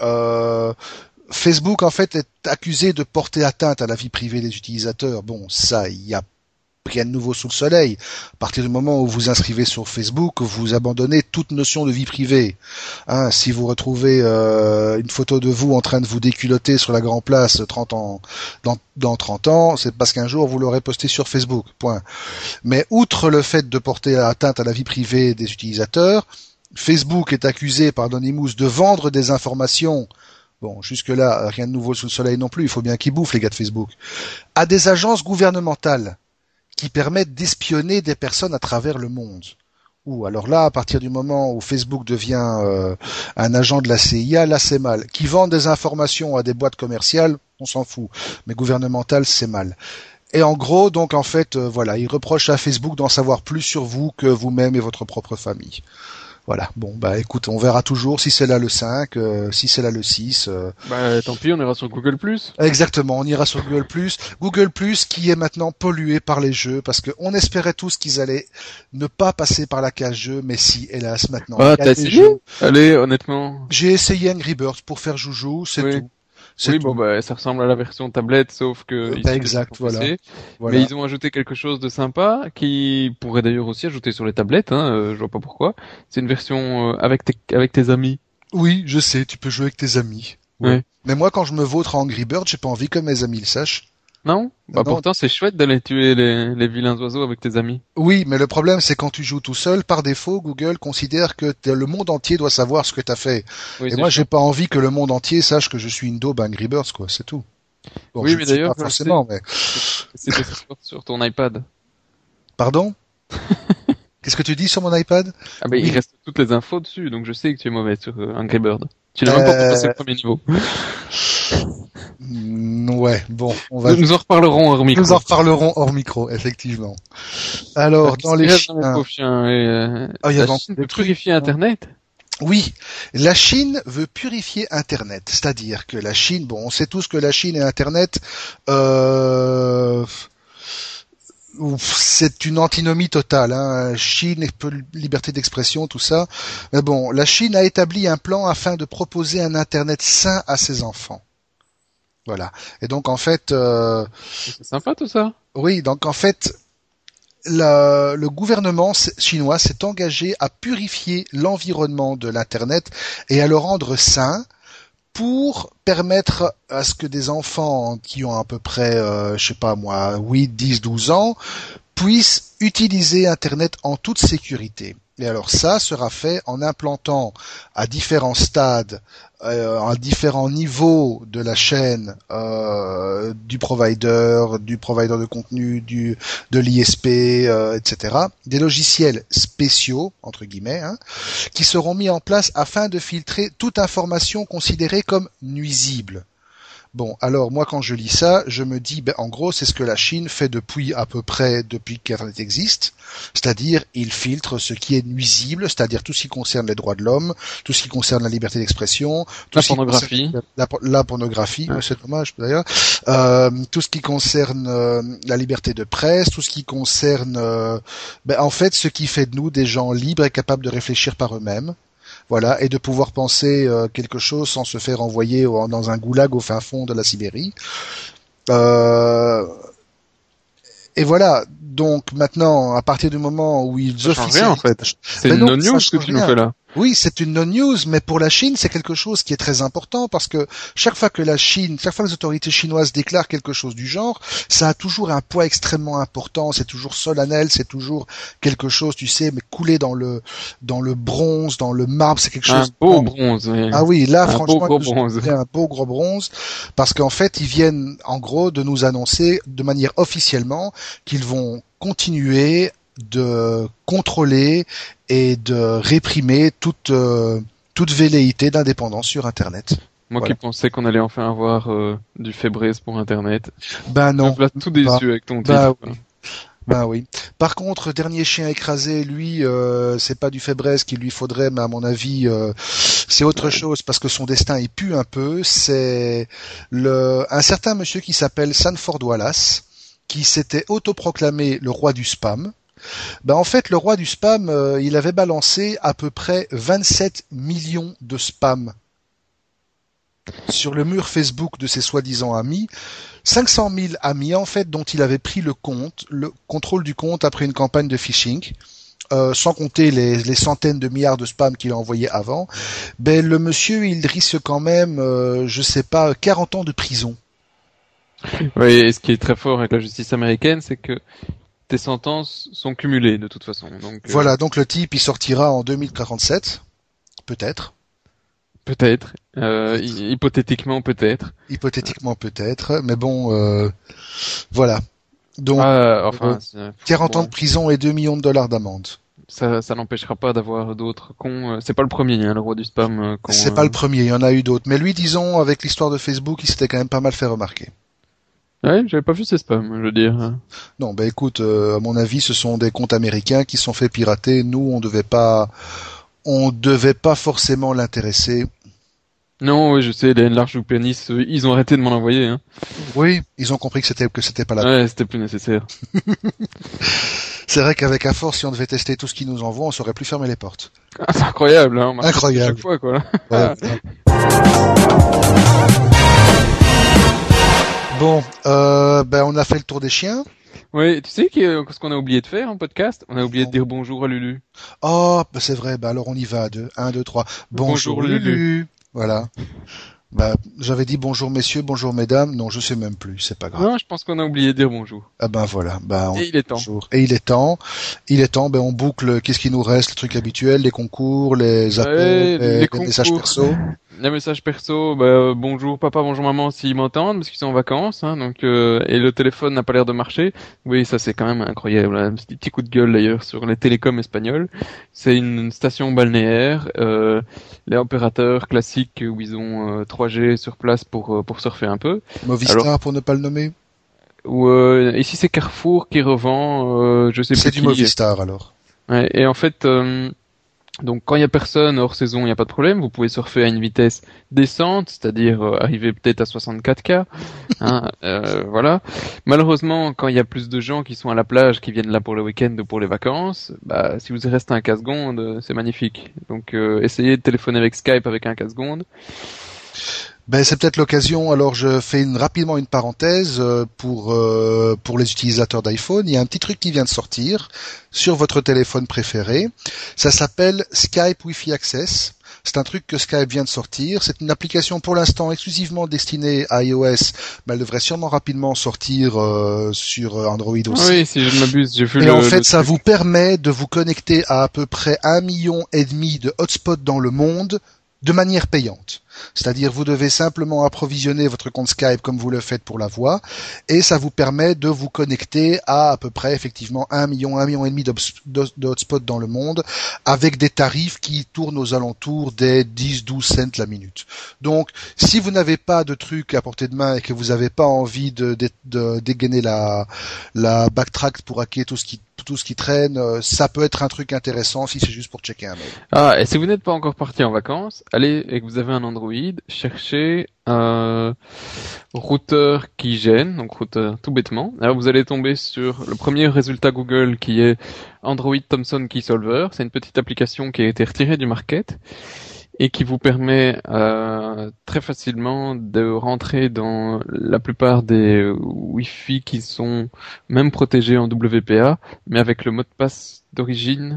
euh, Facebook en fait est accusé de porter atteinte à la vie privée des utilisateurs. Bon, ça, il y a rien de nouveau sous le soleil. À partir du moment où vous vous inscrivez sur Facebook, vous abandonnez toute notion de vie privée. Hein, si vous retrouvez euh, une photo de vous en train de vous déculotter sur la Grand Place trente ans, dans, dans trente ans, c'est parce qu'un jour vous l'aurez posté sur Facebook. Point. Mais outre le fait de porter atteinte à la vie privée des utilisateurs, Facebook est accusé par Anonymous de vendre des informations. Bon, jusque-là, rien de nouveau sous le soleil non plus, il faut bien qu'ils bouffent les gars de Facebook. À des agences gouvernementales qui permettent d'espionner des personnes à travers le monde. Ou alors là, à partir du moment où Facebook devient euh, un agent de la C I A, là c'est mal. Qui vendent des informations à des boîtes commerciales, on s'en fout. Mais gouvernementales, c'est mal. Et en gros, donc en fait, euh, voilà, ils reprochent à Facebook d'en savoir plus sur vous que vous-même et votre propre famille. Voilà, bon, bah écoute, on verra toujours si c'est là le cinq, euh, si c'est là le six. Euh... Bah tant pis, on ira sur Google plus. Exactement, on ira sur Google plus. Google plus qui est maintenant pollué par les jeux, parce qu'on espérait tous qu'ils allaient ne pas passer par la case jeu, mais si, hélas, maintenant. Ah, t'as essayé? Allez, honnêtement. J'ai essayé Angry Birds pour faire joujou, c'est oui. tout. C'est oui, tout. bon, bah, ça ressemble à la version tablette, sauf que... Bah, exact, voilà. voilà. Mais ils ont ajouté quelque chose de sympa, qui pourrait d'ailleurs aussi ajouter sur les tablettes, hein, euh, je vois pas pourquoi. C'est une version euh, avec tes, avec tes amis. Oui, je sais, tu peux jouer avec tes amis. Ouais. Ouais. Mais moi, quand je me vautre à Angry Birds, j'ai pas envie que mes amis le sachent. Non? Bah, non. Pourtant, c'est chouette d'aller tuer les, les vilains oiseaux avec tes amis. Oui, mais le problème, c'est quand tu joues tout seul, par défaut, Google considère que le monde entier doit savoir ce que t'as fait. Oui, et moi, j'ai pas envie que le monde entier sache que je suis une daube à Angry Birds, quoi, c'est tout. Bon, oui, mais d'ailleurs, pas forcément, mais... c'est sur ton iPad. Pardon? Qu'est-ce que tu dis sur mon iPad? Ah, bah, oui. Il reste toutes les infos dessus, donc je sais que tu es mauvais sur euh, Angry Bird. Tu n'as euh... même pas passé le premier niveau. Ouais, bon, on va. Nous, nous en reparlerons hors micro. Nous en reparlerons hors micro, effectivement. Alors, ah, dans les chiens. Chien et, euh, oh, la Chine veut purifier Internet? Oui, la Chine veut purifier Internet, c'est-à-dire que la Chine, bon, on sait tous que la Chine et Internet, euh, c'est une antinomie totale, hein. Chine et liberté d'expression, tout ça. Mais bon, la Chine a établi un plan afin de proposer un Internet sain à ses enfants. Voilà. Et donc en fait, euh, c'est sympa tout ça. Oui, donc en fait, la, le gouvernement chinois s'est engagé à purifier l'environnement de l'Internet et à le rendre sain pour permettre à ce que des enfants qui ont à peu près, euh, je sais pas moi, huit, dix, douze ans, puissent utiliser Internet en toute sécurité. Et alors ça sera fait en implantant à différents stades, euh, à différents niveaux de la chaîne euh, du provider, du provider de contenu, du de l'I S P, euh, et cetera, des logiciels spéciaux entre guillemets, hein, qui seront mis en place afin de filtrer toute information considérée comme nuisible. Bon, alors moi quand je lis ça, je me dis, ben, en gros, c'est ce que la Chine fait depuis à peu près depuis qu'Internet existe, c'est-à-dire il filtre ce qui est nuisible, c'est-à-dire tout ce qui concerne les droits de l'homme, tout ce qui concerne la liberté d'expression, tout la ce pornographie, qui concerne la, la pornographie, ouais. C'est dommage d'ailleurs, euh, tout ce qui concerne euh, la liberté de presse, tout ce qui concerne, euh, ben, en fait, ce qui fait de nous des gens libres et capables de réfléchir par eux-mêmes. Voilà, et de pouvoir penser euh, quelque chose sans se faire envoyer au, dans un goulag au fin fond de la Sibérie. Euh, et voilà, donc maintenant, à partir du moment où ils ça change rien en fait. C'est une non-news ce que tu nous fais là. Oui, c'est une non-news, mais pour la Chine, c'est quelque chose qui est très important parce que chaque fois que la Chine, chaque fois que les autorités chinoises déclarent quelque chose du genre, ça a toujours un poids extrêmement important, c'est toujours solennel, c'est toujours quelque chose, tu sais, mais coulé dans le dans le bronze, dans le marbre, c'est quelque chose. Un beau bronze, oui. Ah oui, là, un franchement, beau gros bronze. un beau gros bronze, parce qu'en fait, ils viennent, en gros, de nous annoncer de manière officiellement qu'ils vont continuer de contrôler et de réprimer toute euh, toute velléité d'indépendance sur Internet. Moi Voilà. qui pensais qu'on allait enfin avoir euh, du Febreze pour Internet. Ben non. Me tout déçu bah, avec ton bah, titre. oui. Ben oui. Par contre, dernier chien écrasé, lui, euh, c'est pas du Febreze qu'il lui faudrait, mais à mon avis, euh, c'est autre ouais. chose parce que son destin il pue un peu. C'est le un certain monsieur qui s'appelle Sanford Wallace, qui s'était autoproclamé le roi du spam. Ben en fait, le roi du spam, euh, il avait balancé à peu près vingt-sept millions de spam sur le mur Facebook de ses soi-disant amis. cinq cent mille amis en fait dont il avait pris le compte, le contrôle du compte après une campagne de phishing. Euh, sans compter les, les centaines de milliards de spam qu'il a envoyé avant, ben le monsieur il risque quand même, euh, je sais pas, quarante ans de prison. Oui, et ce qui est très fort avec la justice américaine, c'est que tes sentences sont cumulées de toute façon. Donc, voilà, euh... donc le type il sortira en deux mille quarante-sept, peut-être. Peut-être, euh, hypothétiquement peut-être. Hypothétiquement peut-être, mais bon, euh, voilà. Donc, ah, enfin, euh, quarante bon. ans de prison et deux millions de dollars d'amende. Ça, ça n'empêchera pas d'avoir d'autres cons. C'est pas le premier, hein, le roi du spam. Con, C'est euh... pas le premier, il y en a eu d'autres. Mais lui, disons, avec l'histoire de Facebook, il s'était quand même pas mal fait remarquer. Ouais, j'avais pas vu ces spams, je veux dire. Non, bah écoute, euh, à mon avis, ce sont des comptes américains qui sont fait pirater. Nous, on devait pas, on devait pas forcément l'intéresser. Non, oui, je sais, les larges ou pénis, ils ont arrêté de m'en envoyer. Hein. Oui, ils ont compris que c'était que c'était pas la. Ouais, c'était plus nécessaire. C'est vrai qu'avec à force, si on devait tester tout ce qu'ils nous envoient, on saurait plus fermer les portes. Ah, c'est incroyable, hein. Incroyable. Chaque fois, quoi. Ouais, bon, euh, ben on a fait le tour des chiens. Oui, tu sais ce qu'on a oublié de faire en podcast? On a oublié non. de dire bonjour à Lulu. Oh, ben c'est vrai. Ben alors on y va à deux. Un, deux, trois. Bonjour, bonjour Lulu. Lulu. Voilà. Bah, j'avais dit bonjour messieurs, bonjour mesdames. Non, je sais même plus, c'est pas grave. Non, je pense qu'on a oublié de dire bonjour. Ah ben voilà. Bah, on... Et il est temps. Bonjour. Et il est temps. Il est temps. Ben on boucle. Qu'est-ce qui nous reste? Le truc habituel, les concours, les appels, ouais, les, les, les concours. messages perso. Les messages perso, bah, bonjour papa, bonjour maman s'ils m'entendent parce qu'ils sont en vacances, hein, donc euh, et le téléphone n'a pas l'air de marcher. Oui, ça c'est quand même incroyable. Un petit, petit coup de gueule d'ailleurs sur les télécoms espagnols. C'est une station balnéaire. Euh, les opérateurs classiques où ils ont euh, trois G sur place pour euh, pour surfer un peu. Movistar Alors, pour ne pas le nommer. Ou euh, ici c'est Carrefour qui revend, euh, je sais plus. C'est du Movistar alors. Ouais, et en fait. Euh, Donc quand il y a personne hors saison, il n'y a pas de problème. Vous pouvez surfer à une vitesse décente, c'est-à-dire euh, arriver peut-être à soixante-quatre K. Hein, euh, voilà. Malheureusement, quand il y a plus de gens qui sont à la plage, qui viennent là pour le week-end ou pour les vacances, bah si vous y restez un quinze-secondes, c'est magnifique. Donc euh, essayez de téléphoner avec Skype avec un quinze-secondes. Ben c'est peut-être l'occasion. Alors je fais une, rapidement une parenthèse pour euh, pour les utilisateurs d'iPhone. Il y a un petit truc qui vient de sortir sur votre téléphone préféré. Ça s'appelle Skype Wi-Fi Access. C'est un truc que Skype vient de sortir. C'est une application pour l'instant exclusivement destinée à iOS, mais elle devrait sûrement rapidement sortir euh, sur Android aussi. Ah oui, si je ne m'abuse, j'ai vu Et le, en fait, le ça truc. vous permet de vous connecter à à peu près un million et demi de hotspots dans le monde de manière payante. C'est-à-dire vous devez simplement approvisionner votre compte Skype comme vous le faites pour la voix et ça vous permet de vous connecter à à peu près effectivement un million, un million et demi de hotspots dans le monde avec des tarifs qui tournent aux alentours des dix douze cents la minute. Donc si vous n'avez pas de truc à portée de main et que vous n'avez pas envie de, de, de dégainer la, la backtrack pour hacker tout ce qui tout ce qui traîne, ça peut être un truc intéressant si c'est juste pour checker un mail. Ah, et si vous n'êtes pas encore parti en vacances, allez et que vous avez un Android, cherchez un routeur qui gêne, donc routeur tout bêtement. Alors vous allez tomber sur le premier résultat Google qui est Android Thomson Key Solver. C'est une petite application qui a été retirée du market et qui vous permet euh, très facilement de rentrer dans la plupart des Wi-Fi qui sont même protégés en W P A, mais avec le mot de passe d'origine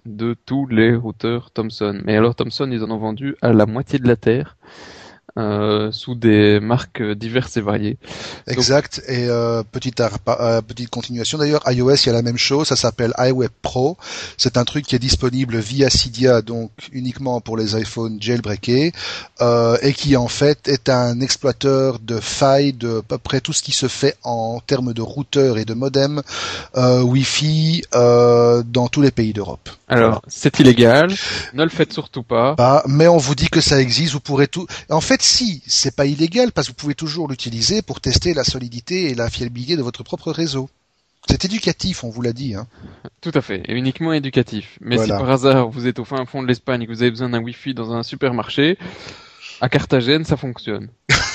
de tous les routeurs Thomson. Mais alors Thomson, ils en ont vendu à la moitié de la Terre. Euh, sous des marques diverses et variées. Exact. Donc... Et euh, petite, euh, petite continuation d'ailleurs, iOS, il y a la même chose. Ça s'appelle iWeb Pro. C'est un truc qui est disponible via Cydia, donc uniquement pour les iPhones jailbreakés, euh, et qui en fait est un exploiteur de failles de à peu près tout ce qui se fait en termes de routeurs et de modems euh, Wi-Fi euh, dans tous les pays d'Europe. Alors, voilà. C'est illégal. Ne le faites surtout pas. Bah, mais on vous dit que ça existe. Vous pourrez tout. En fait, si, c'est pas illégal parce que vous pouvez toujours l'utiliser pour tester la solidité et la fiabilité de votre propre réseau. C'est éducatif, on vous l'a dit. Hein. Tout à fait, et uniquement éducatif. Mais voilà. Si par hasard vous êtes au fin fond de l'Espagne et que vous avez besoin d'un Wi-Fi dans un supermarché, à Carthagène, ça fonctionne.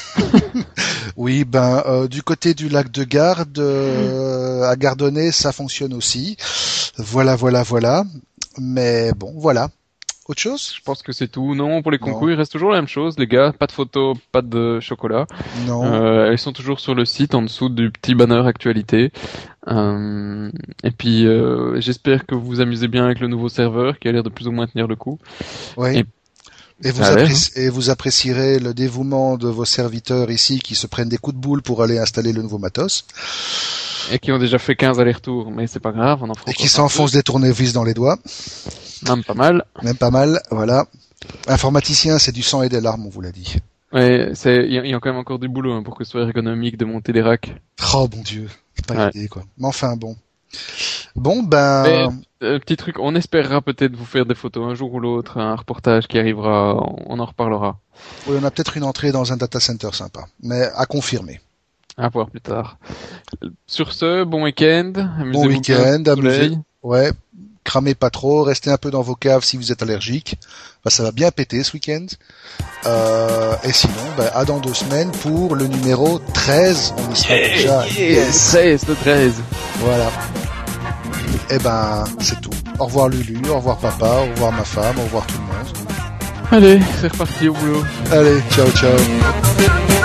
Oui, ben euh, du côté du lac de Garde, euh, à Gardonnet, ça fonctionne aussi. Voilà, voilà, voilà. Mais bon, voilà. Autre chose ? Je pense que c'est tout. Non, pour les concours, non. Il reste toujours la même chose, les gars. Pas de photos, pas de chocolat. Non. Euh, ils sont toujours sur le site, en dessous du petit banner actualité. Euh, et puis, euh, j'espère que vous vous amusez bien avec le nouveau serveur, qui a l'air de plus ou moins tenir le coup. Oui. Et, et, vous appréci- et vous apprécierez le dévouement de vos serviteurs ici, qui se prennent des coups de boule pour aller installer le nouveau matos. Et qui ont déjà fait quinze allers-retours, mais c'est pas grave, on en fera. Et qui s'enfoncent des tournevis dans les doigts. Même pas mal. Même pas mal, voilà. Informaticien, c'est du sang et des larmes, on vous l'a dit. Ouais, c'est, il y, y a quand même encore du boulot, hein, pour que ce soit ergonomique de monter les racks. Oh, bon Dieu. C'est pas ouais. Idée, quoi. Mais enfin, bon. Bon, ben. Mais, euh, petit truc, on espérera peut-être vous faire des photos un jour ou l'autre, un reportage qui arrivera, on, on en reparlera. Oui, on a peut-être une entrée dans un data center sympa. Mais à confirmer. À voir plus tard. Sur ce, bon week-end. Bon week-end, amusez. Ouais. Cramez pas trop, restez un peu dans vos caves si vous êtes allergique. Bah, ça va bien péter ce week-end. Euh, et sinon, bah, à dans deux semaines pour le numéro treize. On y sera yeah, déjà. Yeah, yes. treize, le treize. Voilà. Et ben, c'est tout. Au revoir Lulu, au revoir papa, au revoir ma femme, au revoir tout le monde. Allez, c'est reparti au boulot. Allez, ciao, ciao.